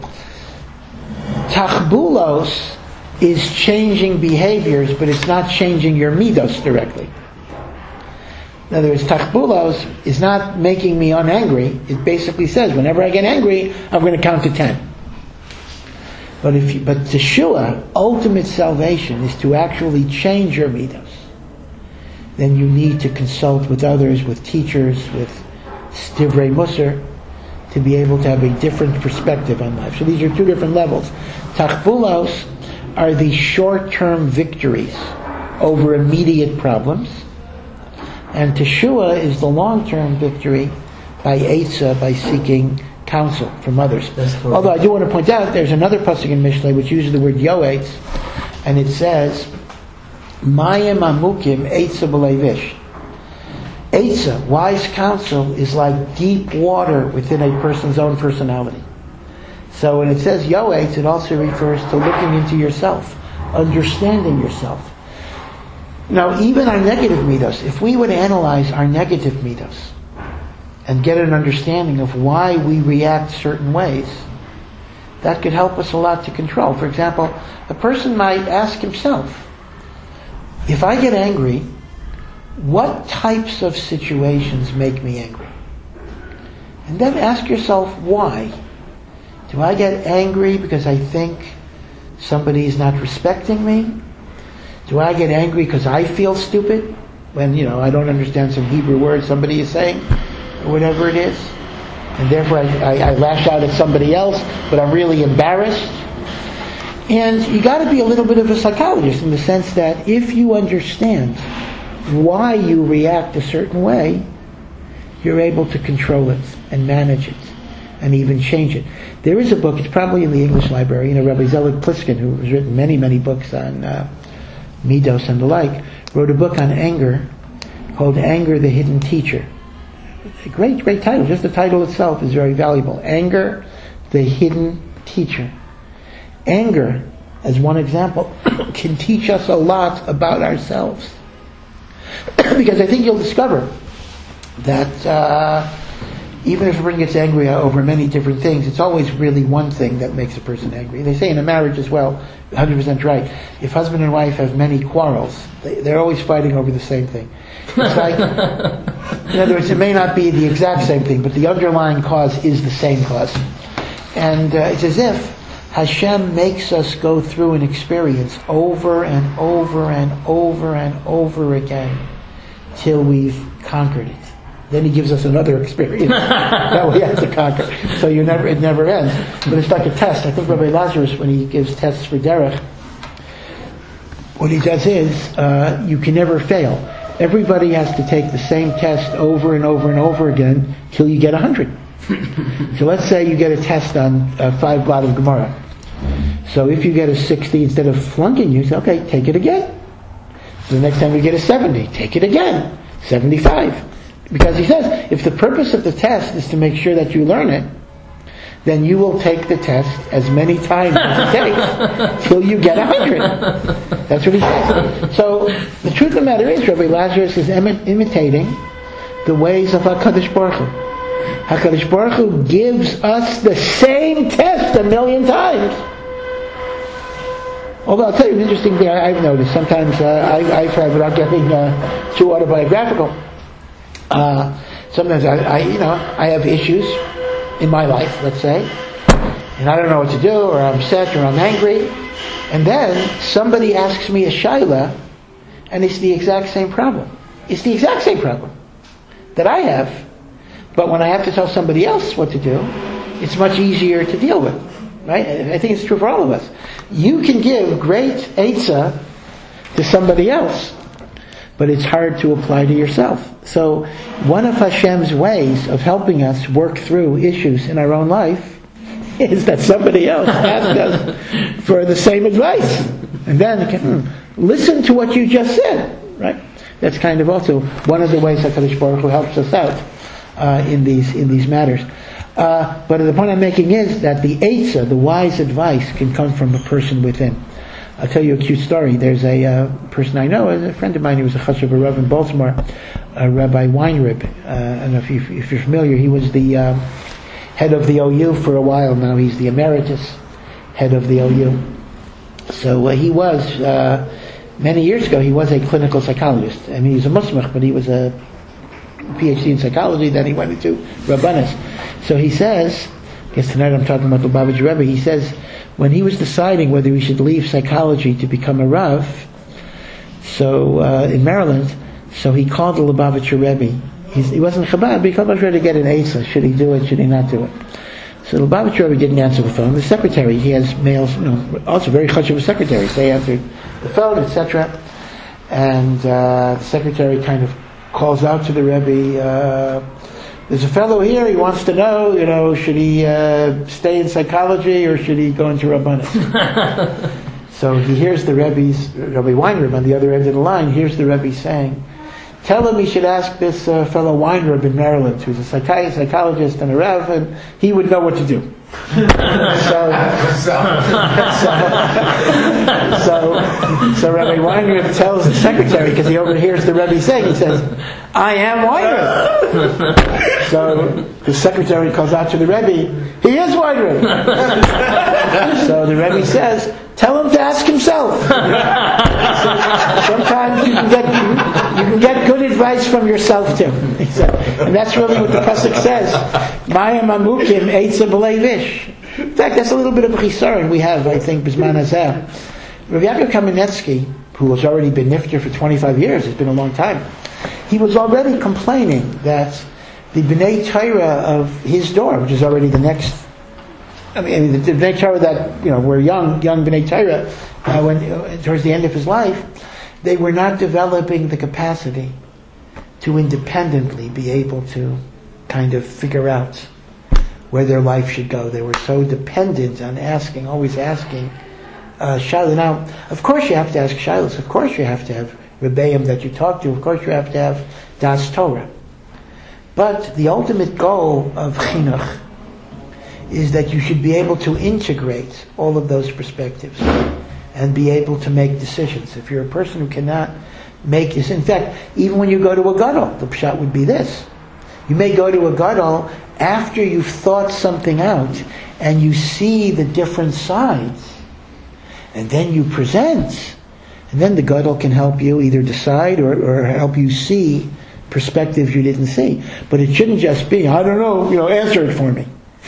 Tachbulos is changing behaviors, but it's not changing your midos directly. In other words, tachbulos is not making me unangry. It basically says, whenever I get angry, I'm going to count to ten. But if you, but Teshua, ultimate salvation, is to actually change your midos. Then you need to consult with others, with teachers, with Divrei Musar, to be able to have a different perspective on life. So these are two different levels. Tachbulos are the short-term victories over immediate problems, and Teshua is the long-term victory by Eitzah, by seeking counsel from others. Although I do want to point out, there's another pasuk in Mishlei which uses the word yoetz, and it says, Mayim amukim Eitzah b'leivish. Eitzah, wise counsel, is like deep water within a person's own personality. So when it says yoetz, it also refers to looking into yourself, understanding yourself. Now, even our negative midos, if we would analyze our negative midos, and get an understanding of why we react certain ways, that could help us a lot to control. For example, a person might ask himself, if I get angry, what types of situations make me angry? And then ask yourself, why? Do I get angry because I think somebody is not respecting me? Do I get angry because I feel stupid when, you know, I don't understand some Hebrew word somebody is saying, or whatever it is, and therefore I, I, I lash out at somebody else, but I'm really embarrassed? And you got to be a little bit of a psychologist in the sense that if you understand why you react a certain way, you're able to control it and manage it and even change it. There is a book, it's probably in the English library, you know, Rabbi Zelig Pliskin, who has written many, many books on uh, Midos and the like, wrote a book on anger called Anger, the Hidden Teacher. A great, great title. Just the title itself is very valuable. Anger, the Hidden Teacher. Anger, as one example, can teach us a lot about ourselves. Because I think you'll discover that uh, even if a person gets angry over many different things, it's always really one thing that makes a person angry. They say in a marriage as well, one hundred percent right, if husband and wife have many quarrels, they, they're always fighting over the same thing. It's like, in other words, it may not be the exact same thing, but the underlying cause is the same cause. And uh, it's as if Hashem makes us go through an experience over and over and over and over again till we've conquered it. Then he gives us another experience that we have to conquer. So you never, it never ends. But it's like a test. I think Rabbi Lazarus, when he gives tests for derech, what he does is, uh, you can never fail. Everybody has to take the same test over and over and over again till you get a hundred. So let's say you get a test on uh, five blot of Gemara. So if you get a sixty, instead of flunking, you say, okay, take it again. So the next time you get a seventy, take it again. seventy-five. Because he says, if the purpose of the test is to make sure that you learn it, then you will take the test as many times as it takes till you get a hundred. That's what he says. So the truth of the matter is, Rabbi Lazarus is imi- imitating the ways of HaKadosh Baruch Hu. HaKadosh Baruch Hu gives us the same test a million times. Although I'll tell you an interesting thing I, I've noticed. Sometimes uh, I, I've had, without getting uh, too autobiographical, uh, sometimes I, I, you know, I have issues in my life, let's say, and I don't know what to do, or I'm upset, or I'm angry, and then somebody asks me a shaila, and it's the exact same problem. It's the exact same problem that I have, but when I have to tell somebody else what to do, it's much easier to deal with, right? I think it's true for all of us. You can give great eitzah to somebody else, but it's hard to apply to yourself. So one of Hashem's ways of helping us work through issues in our own life is that somebody else asks us for the same advice. And then you can hmm, listen to what you just said, right? That's kind of also one of the ways that HaKadosh Baruch Hu helps us out uh, in these in these matters. Uh, but the point I'm making is that the eitzah, the wise advice, can come from a person within. I'll tell you a cute story. There's a uh, person I know, a friend of mine who was a chashuv Rav in Baltimore, uh, Rabbi Weinrib. Uh, I don't know if, you, if you're familiar. He was the uh, head of the O U for a while. Now he's the emeritus head of the O U. So uh, he was, uh, many years ago, he was a clinical psychologist. I mean, he was a musmach, but he was a P H D in psychology. Then he went into Rabbanis. So he says, I guess tonight I'm talking about the Lubavitch Rebbe, he says, when he was deciding whether he should leave psychology to become a Rav, so uh, in Maryland, so he called the Lubavitcher Rebbe. He's, he wasn't Chabad, but he called Rebbe to get an eitzah. Should he do it? Should he not do it? So the Lubavitcher Rebbe didn't answer the phone. The secretary, he has males, you know, also very chashuv secretaries. They answered the phone, et cetera. And uh, the secretary kind of calls out to the Rebbe. Uh, There's a fellow here, he wants to know, you know, should he uh, stay in psychology or should he go into Rabbanis? So he hears the Rebbe's, Rabbi Weinrib on the other end of the line, hears the Rebbe saying, tell him he should ask this uh, fellow Weinrib in Maryland, who's a psychi- psychologist and a Rav, and he would know what to do. so, so, so, so Rabbi Weinrib tells the secretary, because he overhears the Rebbe saying, he says, I am Weinrib. So the secretary calls out to the Rebbe, he is Weinrib. So the Rebbe says, tell him to ask himself. Sometimes you can get you can get good advice from yourself too. And that's really what the pasuk says. Maya mamukim eitza b'lei vish. In fact, that's a little bit of a chisaron we have, I think, b'zman hazeh. Rav Yaakov Kamenetsky, who has already been nifter for twenty-five years, it's been a long time, he was already complaining that the B'nai Torah of his door, which is already the next, I mean, the, the B'nai Torah that, you know, were young, young B'nai Torah, uh, when, uh, towards the end of his life, they were not developing the capacity to independently be able to kind of figure out where their life should go. They were so dependent on asking, always asking, uh, Shiloh. Now, of course you have to ask Shilohs. Of course you have to have Rebbeim that you talk to. Of course you have to have Das Torah. But the ultimate goal of Chinuch is that you should be able to integrate all of those perspectives and be able to make decisions. If you're a person who cannot make this, in fact, even when you go to a gadol, the pshat would be this. You may go to a gadol after you've thought something out and you see the different sides, and then you present, and then the gadol can help you either decide or, or help you see perspectives you didn't see. But it shouldn't just be, I don't know, you know, answer it for me.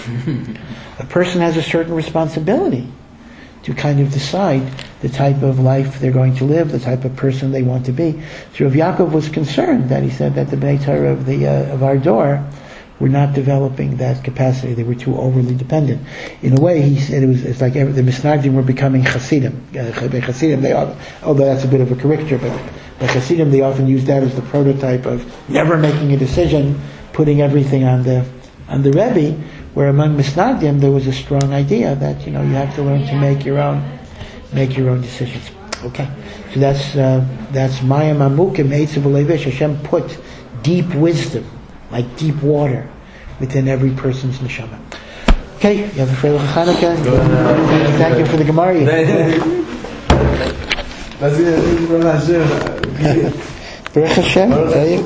A person has a certain responsibility to kind of decide the type of life they're going to live, the type of person they want to be. So Rav Yaakov was concerned that he said that the Bnei Torah of the uh, of our door were not developing that capacity. They were too overly dependent. In a way, he said it was it's like every, the Misnagdim were becoming Hasidim. Uh, Hasidim, they are, although that's a bit of a caricature, but the Hasidim, they often use that as the prototype of never making a decision, putting everything on the on the Rebbe. Where among Misnagdim there was a strong idea that, you know, you have to learn to make your own make your own decisions. Okay, so that's uh, that's Maya Mamukim Eitzav Levish. Hashem put deep wisdom, like deep water, within every person's neshama. Okay, you have a Freilich Chanukah. Thank you for the Gemara. Baruch Hashem.